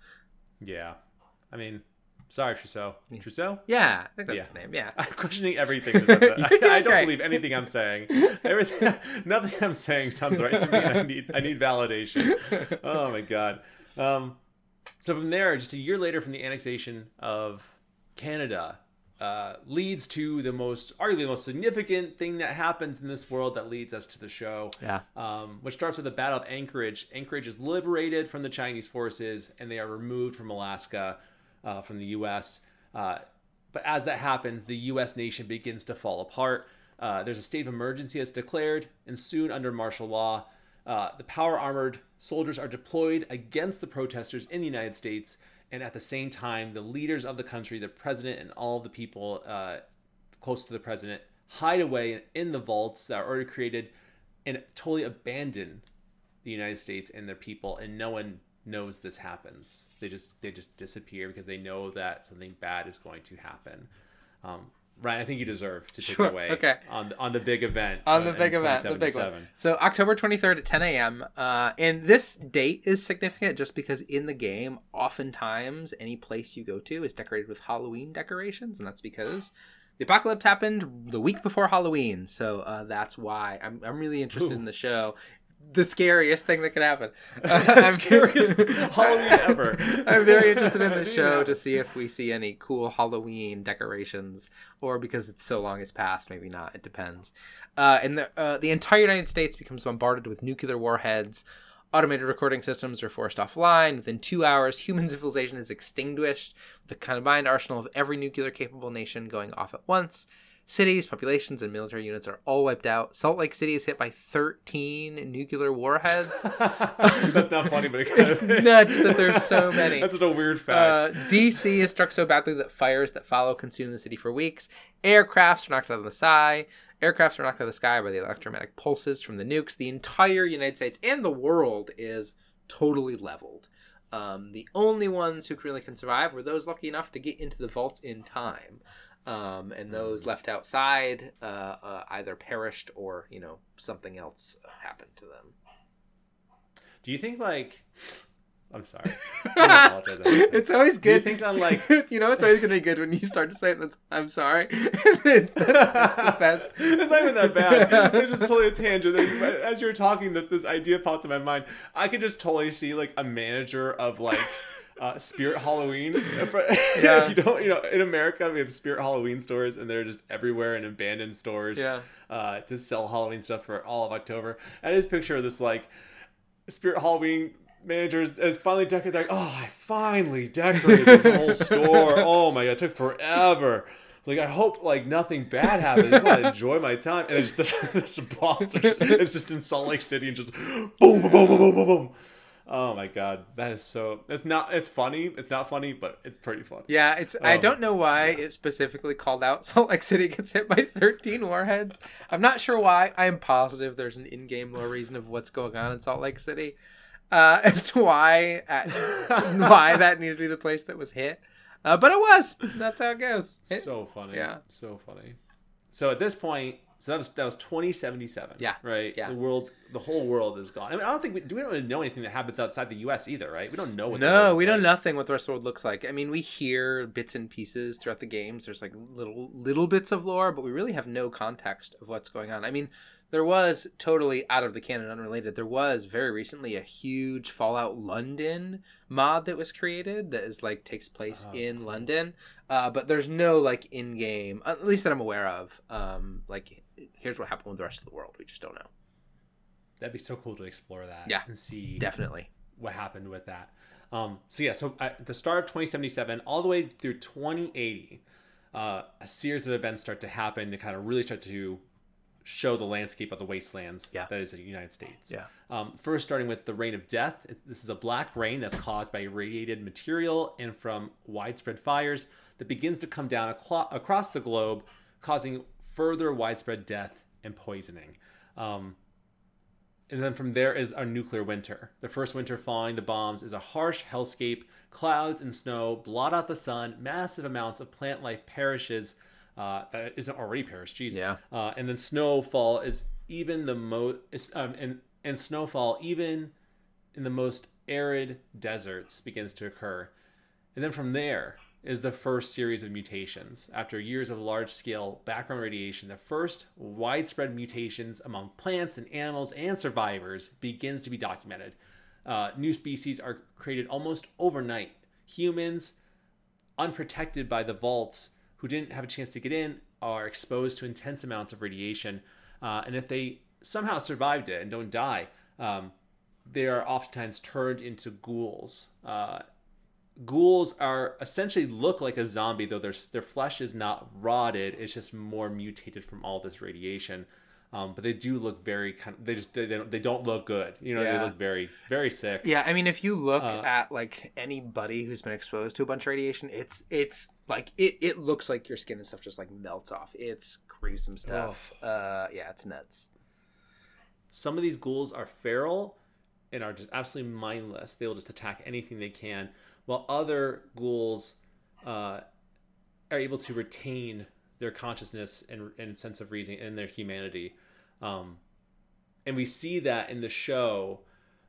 Yeah. I mean, sorry, Trousseau. Yeah. Trousseau? Yeah, I think that's Yeah. his name. Yeah. I'm questioning everything. That's I, You're doing I don't great. believe anything I'm saying. Everything, nothing I'm saying sounds right to me. And I need, I need validation. Oh my god. Um, so from there, just a year later, from the annexation of Canada, uh, leads to the most, arguably the most significant thing that happens in this world that leads us to the show. Yeah. Um, which starts with the Battle of Anchorage. Anchorage is liberated from the Chinese forces, and they are removed from Alaska, uh, from the U S. Uh, but as that happens, the U S nation begins to fall apart. Uh, there's a state of emergency that's declared, and soon under martial law, uh, the power armored soldiers are deployed against the protesters in the United States. And at the same time, the leaders of the country, the president and all of the people uh, close to the president, hide away in the vaults that are already created and totally abandon the United States and their people. And no one knows this happens. They just they just disappear because they know that something bad is going to happen. Um, Ryan, I think you deserve to take Sure. it away Okay. on on the big event. On the uh, big in event, the big one. twenty seventy-seven. So October twenty-third at ten a.m. Uh, and this date is significant just because in the game, oftentimes any place you go to is decorated with Halloween decorations, and that's because the apocalypse happened the week before Halloween. So uh, that's why I'm I'm really interested Ooh. in the show. The scariest thing that could happen. The scariest Halloween ever. I'm very interested in the show Yeah. to see if we see any cool Halloween decorations, or because it's so long has passed, maybe not. It depends. Uh, and the uh, the entire United States becomes bombarded with nuclear warheads. Automated recording systems are forced offline. Within two hours, human civilization is extinguished, with the combined arsenal of every nuclear-capable nation going off at once. Cities, populations, and military units are all wiped out. Salt Lake City is hit by thirteen nuclear warheads. That's not funny, but it kind It's of is. nuts that there's so many. That's a weird fact. Uh, D C is struck so badly that fires that follow consume the city for weeks. Aircrafts are knocked out of the sky. Aircrafts are knocked out of the sky by the electromagnetic pulses from the nukes. The entire United States and the world is totally leveled. Um, the only ones who really can survive were those lucky enough to get into the vaults in time. Um, and those left outside uh, uh, either perished or, you know, something else happened to them. Do you think like? I'm sorry. I apologize. It's always good. Do you think on like you know it's always gonna be good when you start to say it. That's, I'm sorry. That's the best. It's not even that bad. It's just totally a tangent. As you were talking, that this idea popped in my mind. I could just totally see like a manager of like uh, Spirit Halloween. If, Yeah. if you don't, you know, in America we have Spirit Halloween stores, and they're just everywhere in abandoned stores. Yeah. Uh, to sell Halloween stuff for all of October. I just picture this like Spirit Halloween managers is finally decorated. Like, oh, I finally decorated this whole store. Oh my god, it took forever. Like, I hope like nothing bad happens. I just want to enjoy my time. And it's just this bombs. Are, it's just in Salt Lake City and just boom, boom, boom, boom, boom, boom, boom. Oh my god, that is so. It's not. It's funny. It's not funny, but it's pretty funny. Yeah, it's. Um, I don't know why it specifically called out Salt Lake City gets hit by thirteen warheads. I'm not sure why. I am positive there's an in-game lore reason of what's going on in Salt Lake City. Uh, as to why at, why that needed to be the place that was hit. Uh, but it was. That's how it goes. It, so funny. Yeah. So funny. So at this point, so that was that was twenty seventy-seven. Yeah. Right? Yeah. The world, the whole world is gone. I mean, I don't think we, we don't really know anything that happens outside the U S either, right? We don't know what the No, world we is know like. nothing what the rest of the world looks like. I mean, we hear bits and pieces throughout the games. There's like little little bits of lore, but we really have no context of what's going on. I mean, there was totally out of the canon, unrelated. There was very recently a huge Fallout London mod that was created that is like takes place Oh, in cool. London. Uh, but there's no like in-game, at least that I'm aware of. Um, like here's what happened with the rest of the world. We just don't know. That'd be so cool to explore that. Yeah. And see Definitely. what happened with that. Um, so yeah, so at the start of twenty seventy-seven, all the way through twenty eighty, uh, a series of events start to happen to kind of really start to show the landscape of the wastelands Yeah. that is the United States. Yeah. Um, first, starting with the Rain of Death. It- This is a black rain that's caused by irradiated material and from widespread fires that begins to come down aclo- across the globe, causing further widespread death and poisoning. Um, and then from there is our nuclear winter. The first winter following the bombs is a harsh hellscape. Clouds and snow blot out the sun. Massive amounts of plant life perishes. Uh, that isn't already perished. Jeez. Yeah. Uh, and then snowfall is even the most, um, and and snowfall even in the most arid deserts begins to occur. And then from there is the first series of mutations. After years of large-scale background radiation, the first widespread mutations among plants and animals and survivors begins to be documented. Uh, new species are created almost overnight. Humans, unprotected by the vaults, who didn't have a chance to get in, are exposed to intense amounts of radiation. Uh, and if they somehow survived it and don't die, um, they are oftentimes turned into ghouls. Uh, ghouls are essentially look like a zombie, though their their flesh is not rotted. It's just more mutated from all this radiation. Um, but they do look very kind of, they just they, they don't they don't look good. You know, Yeah. they look very very sick. Yeah, I mean, if you look Uh, at like anybody who's been exposed to a bunch of radiation, it's it's like it, it looks like your skin and stuff just like melts off. It's gruesome stuff. Uh, yeah, it's nuts. Some of these ghouls are feral and are just absolutely mindless. They'll just attack anything they can, while other ghouls uh, are able to retain their consciousness and, and sense of reason and their humanity. Um, and we see that in the show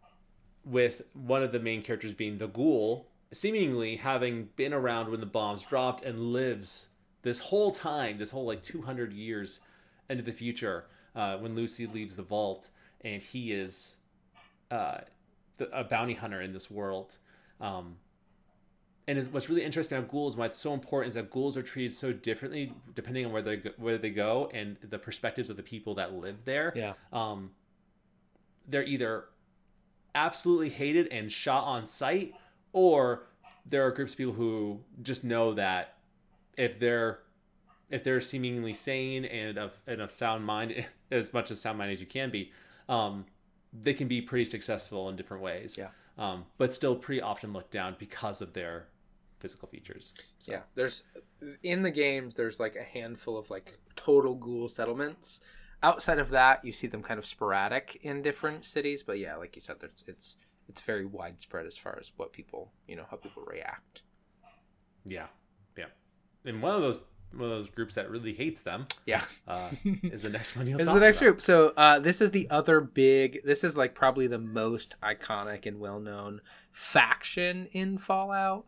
with one of the main characters being the ghoul, seemingly having been around when the bombs dropped and lives this whole time, this whole like two hundred years into the future, uh, when Lucy leaves the vault and he is uh, the, a bounty hunter in this world. Um, and it's, what's really interesting about ghouls, why it's so important, is that ghouls are treated so differently depending on where they go, where they go and the perspectives of the people that live there. Yeah. Um, they're either absolutely hated and shot on sight, or there are groups of people who just know that if they're if they're seemingly sane and of and of sound mind, as much as sound mind as you can be, um, they can be pretty successful in different ways. Yeah. Um, but still pretty often looked down because of their physical features. So. Yeah, there's in the games there's like a handful of like total ghoul settlements. Outside of that, you see them kind of sporadic in different cities, but yeah, like you said, there's it's it's very widespread as far as what people, you know, how people react. Yeah, yeah. And one of those one of those groups that really hates them. Yeah. Uh, is the next one you'll This is talk the next about. group. So uh, this is the other big. This is like probably the most iconic and well known faction in Fallout.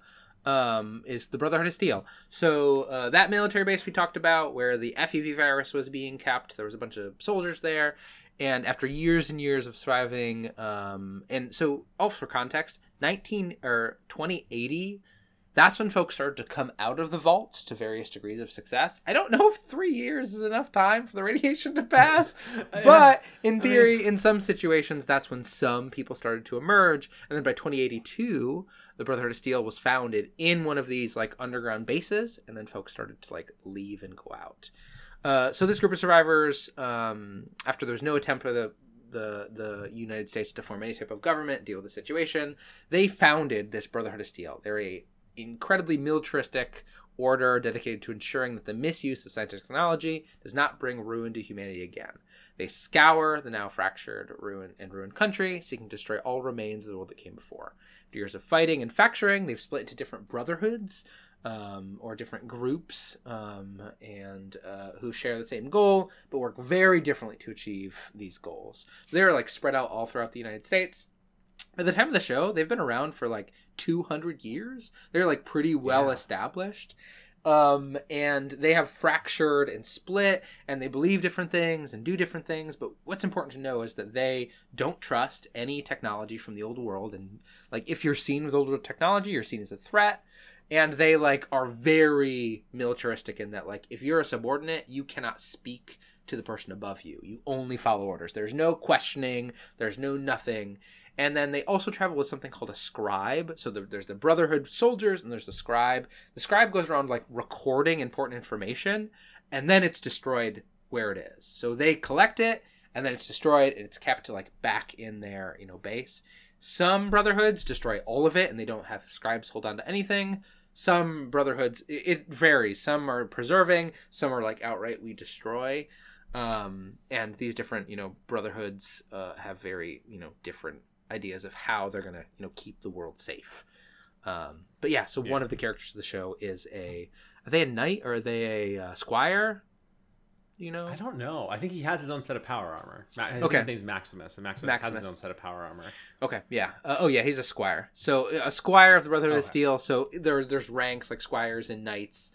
Um, is the Brotherhood of Steel. So uh, that military base we talked about, where the F E V virus was being kept, there was a bunch of soldiers there, and after years and years of surviving, um, and so also for context, nineteen or twenty eighty. That's when folks started to come out of the vaults to various degrees of success. I don't know if three years is enough time for the radiation to pass, but in theory, I mean, in some situations, that's when some people started to emerge. And then by twenty eighty-two, the Brotherhood of Steel was founded in one of these like underground bases, and then folks started to like leave and go out. Uh, so this group of survivors, um, after there's no attempt by the the the United States to form any type of government, deal with the situation, they founded this Brotherhood of Steel. They're a incredibly militaristic order dedicated to ensuring that the misuse of scientific technology does not bring ruin to humanity again. They scour the now fractured ruin and ruined country, seeking to destroy all remains of the world that came before. After years of fighting and fracturing, they've split into different brotherhoods um, or different groups um, and uh, who share the same goal, but work very differently to achieve these goals. So they're like spread out all throughout the United States. At the time of the show, they've been around for like two hundred years. They're like pretty well yeah. established. Um, and they have fractured and split, and they believe different things and do different things. But what's important to know is that they don't trust any technology from the old world. And like, if you're seen with old world technology, you're seen as a threat. And they like are very militaristic in that, like, if you're a subordinate, you cannot speak to the person above you. You only follow orders. There's no questioning. There's no nothing. And then they also travel with something called a scribe. So the, there's the Brotherhood soldiers and there's the scribe. The scribe goes around like recording important information, and then it's destroyed where it is. So they collect it, and then it's destroyed, and it's kept like back in their, you know, base. Some brotherhoods destroy all of it, and they don't have scribes hold on to anything. Some brotherhoods, it, it varies. Some are preserving. Some are like outright we destroy. Um, and these different, you know, brotherhoods uh, have very, you know, different ideas of how they're gonna, you know, keep the world safe. Um, but yeah, so yeah. one of the characters of the show is a, are they a knight or are they a uh, squire? You know, I don't know. I think he has his own set of power armor. I think okay. his name's Maximus, and Maximus, Maximus has his own set of power armor. Okay, yeah. Uh, oh yeah, he's a squire. So a squire of the Brotherhood okay. of Steel. So there's there's ranks like squires and knights.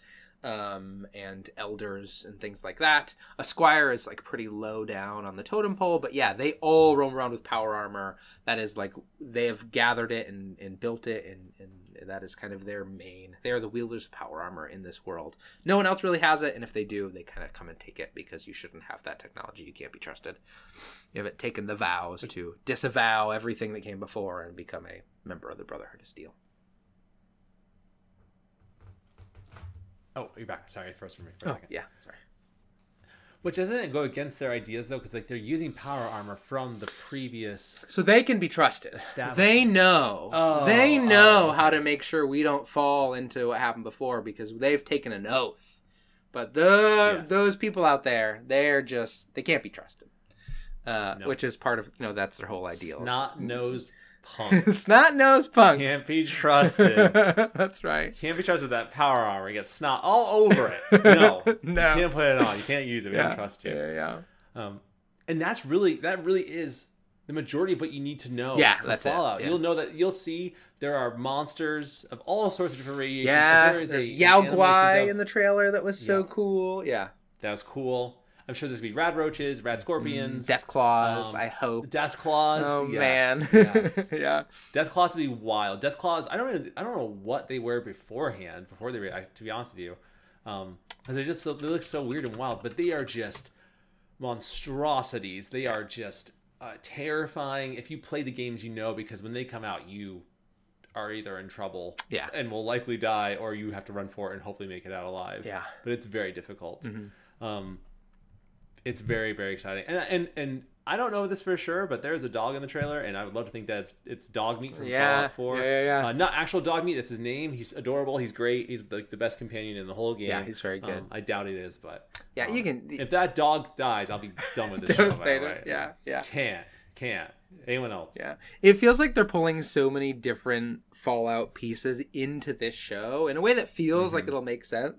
Um, and elders and things like that. A squire is like pretty low down on the totem pole, but yeah, they all roam around with power armor. That is like, they have gathered it and, and built it, and, and that is kind of their main. They are the wielders of power armor in this world. No one else really has it, and if they do, they kind of come and take it because you shouldn't have that technology. You can't be trusted. You haven't taken the vows to disavow everything that came before and become a member of the Brotherhood of Steel. Oh, you're back. Sorry, it froze for me for a oh, second. Yeah, sorry. Which doesn't it go against their ideas though? Because like they're using power armor from the previous. So they can be trusted. They know. Oh, they know oh. how to make sure we don't fall into what happened before because they've taken an oath. But the yes. those people out there, they're just they can't be trusted. Uh, no. Which is part of, you know, that's their whole ideal. Snot-nosed punks. Snot-nosed punks. Can't be trusted. That's right. Can't be trusted with that power armor. You get snot all over it. No. No. You can't put it on. You can't use it. We yeah. don't trust you. Yeah, yeah. Um, and that's really, that really is the majority of what you need to know yeah, for that's Fallout. It. Yeah. You'll know that, you'll see there are monsters of all sorts of different radiations. Yeah, there is there's a, Yao an Guai in the trailer that was so yeah. cool. Yeah. That was cool. I'm sure there's going to be rad roaches, rad scorpions. Death claws, um, I hope. Death claws. Oh, yes, man. Yes. Yeah. Death claws would be wild. Death claws, I don't really, I don't know what they were beforehand, before they were, to be honest with you. Um, because they just, they look so weird and wild, but they are just monstrosities. They are just uh, terrifying. If you play the games, you know, because when they come out, you are either in trouble yeah. and will likely die, or you have to run for it and hopefully make it out alive. Yeah. But it's very difficult. Mm-hmm. Um, it's very, very exciting. And, and, and I don't know this for sure, but there's a dog in the trailer, and I would love to think that it's, it's dog meat from yeah. Fallout four. Yeah, yeah, yeah. Uh, not actual dog meat. That's his name. He's adorable. He's great. He's like the best companion in the whole game. Yeah, he's very good. Um, I doubt it is, but yeah, um, you can. If that dog dies, I'll be done with this show. Devastated. Yeah, yeah. Can't, can't. Anyone else? Yeah, it feels like they're pulling so many different Fallout pieces into this show in a way that feels mm-hmm. like it'll make sense.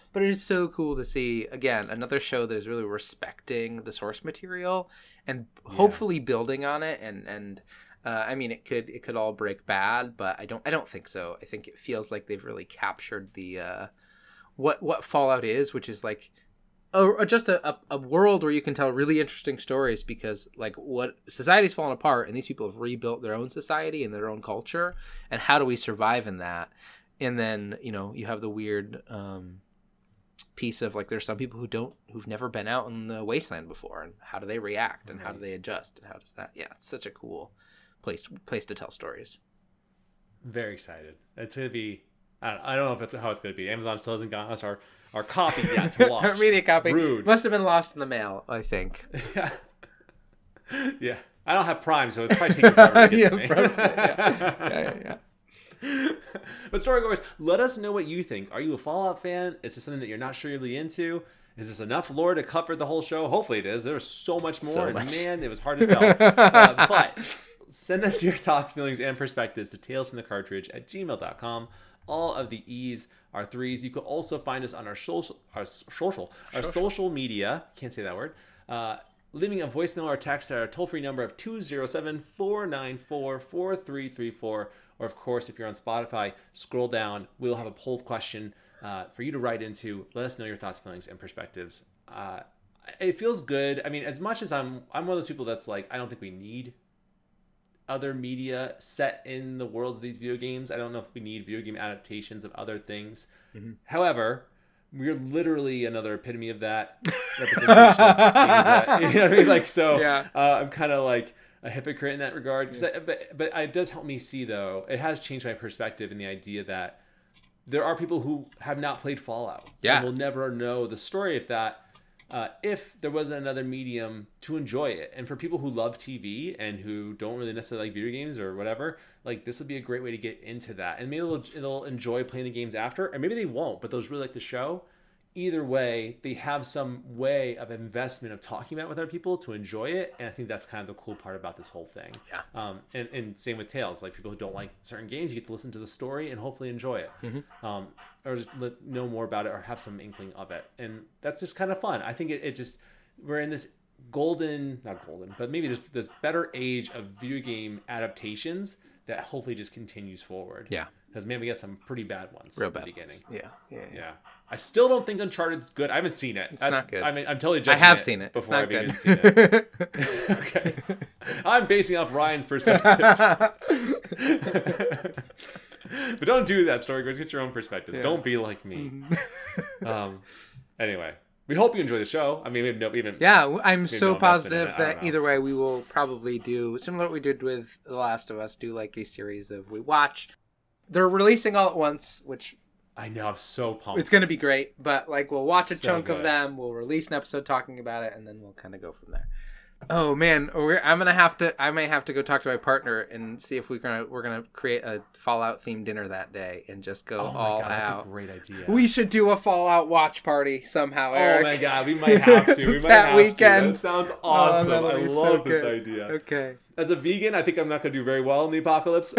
But it is so cool to see, again, another show that is really respecting the source material and hopefully yeah. building on it. And, and uh, I mean, it could it could all break bad, but I don't I don't think so. I think it feels like they've really captured the uh, what what Fallout is, which is like a, just a, a, a world where you can tell really interesting stories because, like, what society's fallen apart and these people have rebuilt their own society and their own culture. And how do we survive in that? And then, you know, you have the weird... Um, piece of like there's some people who don't who've never been out in the wasteland before, and how do they react and right. how do they adjust and how does that yeah it's such a cool place place to tell stories. Very excited. It's gonna be I don't, I don't know if that's how it's gonna be. Amazon still hasn't gotten us our our copy yet to watch. Our media copy Rude. Must have been lost in the mail, I think. yeah yeah I don't have Prime, so it's probably taking forever to get yeah, to me. probably, yeah. yeah yeah yeah But Storygoers, let us know what you think. Are you a Fallout fan? Is this something that you're not sure you're really into? Is this enough lore to cover the whole show? Hopefully it is. There's so much more, so and much. man, it was hard to tell. uh, but send us your thoughts, feelings, and perspectives to tales from the cartridge at gmail dot com. All of the E's are threes. You can also find us on our social, our social, our social media. Can't say that word. Uh, leaving a voicemail or text at our toll-free number of two oh seven, four nine four, four three three four. Or, of course, if you're on Spotify, scroll down. We'll have a poll question uh, for you to write into. Let us know your thoughts, feelings, and perspectives. Uh, it feels good. I mean, as much as I'm I'm one of those people that's like, I don't think we need other media set in the world of these video games. I don't know if we need video game adaptations of other things. Mm-hmm. However, we're literally another epitome of that. Representation of things that, you know what I mean? Like, so yeah. uh, I'm kind of like a hypocrite in that regard. Yeah. I, but but it does help me see, though, it has changed my perspective in the idea that there are people who have not played Fallout. Yeah. And will never know the story of that uh, if there wasn't another medium to enjoy it. And for people who love T V and who don't really necessarily like video games or whatever, like this would be a great way to get into that. And maybe they'll, they'll enjoy playing the games after, and maybe they won't, but those really like the show. Either way, they have some way of investment of talking about it with other people to enjoy it, and I think that's kind of the cool part about this whole thing. Yeah. Um. And, and same with Tales. Like people who don't like certain games, you get to listen to the story and hopefully enjoy it, mm-hmm. um, or just let, know more about it or have some inkling of it, and that's just kind of fun. I think it, it just we're in this golden, not golden, but maybe this this better age of video game adaptations that hopefully just continues forward. Yeah. Because maybe we get some pretty bad ones Real at the bad beginning. ones. Yeah. Yeah. Yeah. Yeah. I still don't think Uncharted's good. I haven't seen it. It's That's, not good. I mean, I'm totally I judging have it seen it. before It's not I've good. even seen it. Okay. I'm basing off Ryan's perspective. But don't do that, Storygoers. Get your own perspectives. Yeah. Don't be like me. um. Anyway, we hope you enjoy the show. I mean, we have no even. Yeah, I'm so no positive it. that either way we will probably do similar to what we did with The Last of Us. Do like a series of we watch. They're releasing all at once, which I know. I'm so pumped. it's going to be great. But like we'll watch a So chunk good. of them. We'll release an episode talking about it, and then we'll kind of go from there. Oh man, we're, I'm gonna have to. I may have to go talk to my partner and see if we're gonna we're gonna create a Fallout themed dinner that day and just go oh my all God, out. That's a great idea. We should do a Fallout watch party somehow, Eric. Oh my God, we might have to. We might That have weekend. to. That sounds awesome. Oh, I that'll be love so this good. idea. Okay. As a vegan, I think I'm not going to do very well in the apocalypse,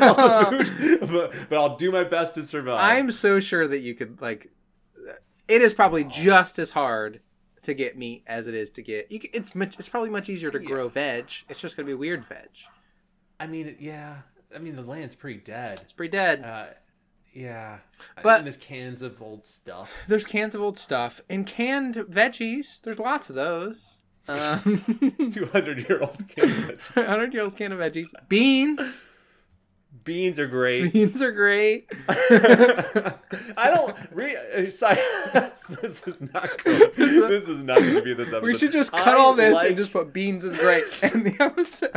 but, but I'll do my best to survive. I'm so sure that you could like. It is probably just as hard to get meat as it is to get. You can, it's much. It's probably much easier to Yeah. grow veg. It's just going to be weird veg. I mean, yeah. I mean, the land's pretty dead. It's pretty dead. Uh, yeah. But- I mean, there's cans of old stuff. There's cans of old stuff and canned veggies. There's lots of those. Um, two hundred year old can. hundred year old can of veggies. Beans. Beans are great. Beans are great. I don't. Re, uh, sorry, this is not good. This is not going to be this episode. We should just cut I all this like... and just put beans is great in the episode.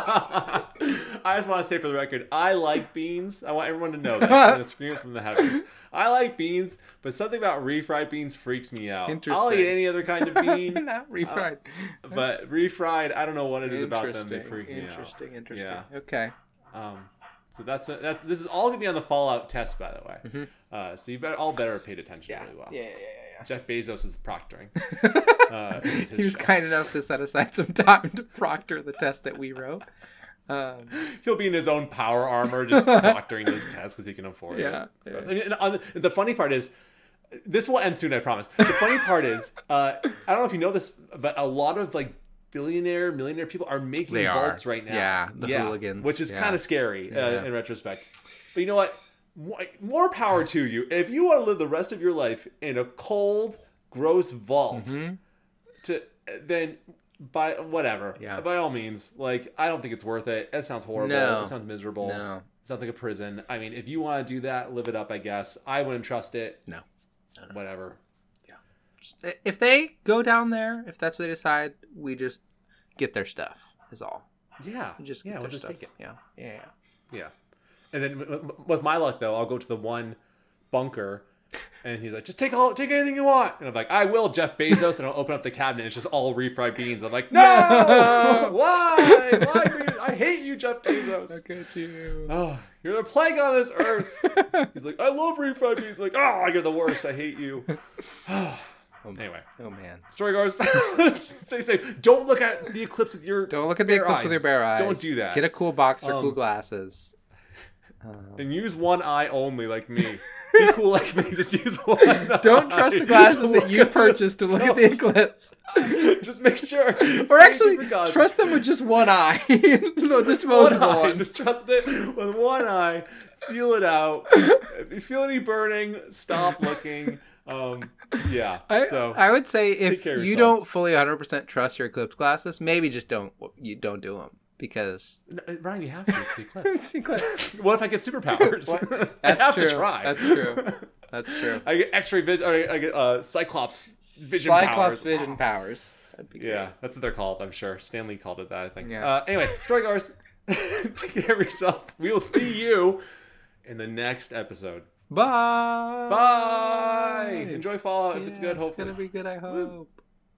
I just want to say for the record, I like beans. I want everyone to know that. I'm going to scream it from the heavens. I like beans, but something about refried beans freaks me out. Interesting. I'll eat any other kind of bean. Not refried. Uh, but refried, I don't know what it is about them. They Interesting, freak me out. Interesting, interesting. Yeah. Okay. Um, so that's a, that's this is all gonna be on the Fallout test, by the way. Mm-hmm. Uh, so you better all better have paid attention Yeah. really well. Yeah, yeah, yeah, Jeff Bezos is proctoring. yeah. Uh, this is his He was show. kind enough to set aside some time to proctor the test that we wrote. Um, He'll be in his own power armor, just proctoring those tests because he can afford Yeah, it. yeah. And, and on the, the funny part is, this will end soon, I promise. The funny part is, uh, I don't know if you know this, but a lot of like billionaire, millionaire people are making They are. vaults right now. Yeah, the hooligans. which is Yeah. kind of scary uh, Yeah. in retrospect. But you know what? Mo- More power to you. If you want to live the rest of your life in a cold, gross vault, Mhm. to then by whatever, Yeah. by all means, like I don't think it's worth it. It sounds horrible. No. It sounds miserable. No. It sounds like a prison. I mean, if you want to do that, live it up. I guess I wouldn't trust it. No. No, no. Whatever. If they go down there, if that's what they decide, we just get their stuff. Is all. Yeah. We just get yeah. their We'll just stuff. take it. Yeah. Yeah. Yeah. Yeah. And then w- w- with my luck, though, I'll go to the one bunker, and he's like, "Just take all, take anything you want." And I'm like, "I will, Jeff Bezos." And I'll open up the cabinet, and it's just all refried beans. I'm like, "No, why? Why? Are you, I hate you, Jeff Bezos. Look at you. Oh, you're the plague on this earth." He's like, "I love refried beans." Like, "Oh, you're the worst. I hate you." Anyway, Oh man. story goers, stay safe. Don't look at the eclipse with your Don't look at the bare eclipse eyes. with your bare eyes. Don't do that. Get a cool box or Um, cool glasses. And use one eye only, like me. Be cool like me. Just use one eye. Don't trust the glasses Don't that you look at- purchased to look at the eclipse. Just make sure. Or actually, trust them with just one eye. The one disposable eye. one. Just trust it with one eye. Feel it out. If you feel any burning, stop looking. Um, yeah. I, so I would say if care of you yourselves. don't fully one hundred percent trust your eclipse glasses, maybe just don't you don't do them because No, Ryan, you have to. It's the eclipse. it's eclipse. What if I get superpowers? I That's have true. to try. That's true. That's true. I get X-ray vision. Or I get uh, Cyclops vision Cyclops powers. vision powers. That'd be Yeah, great. that's what they're called, I'm sure. Stanley called it that, I think. Yeah. Uh, anyway, Storygoers, take care of yourself. We will see you in the next episode. Bye. Bye! Enjoy Fallout if it's Yeah, good, it's hopefully. gonna be good. I hope.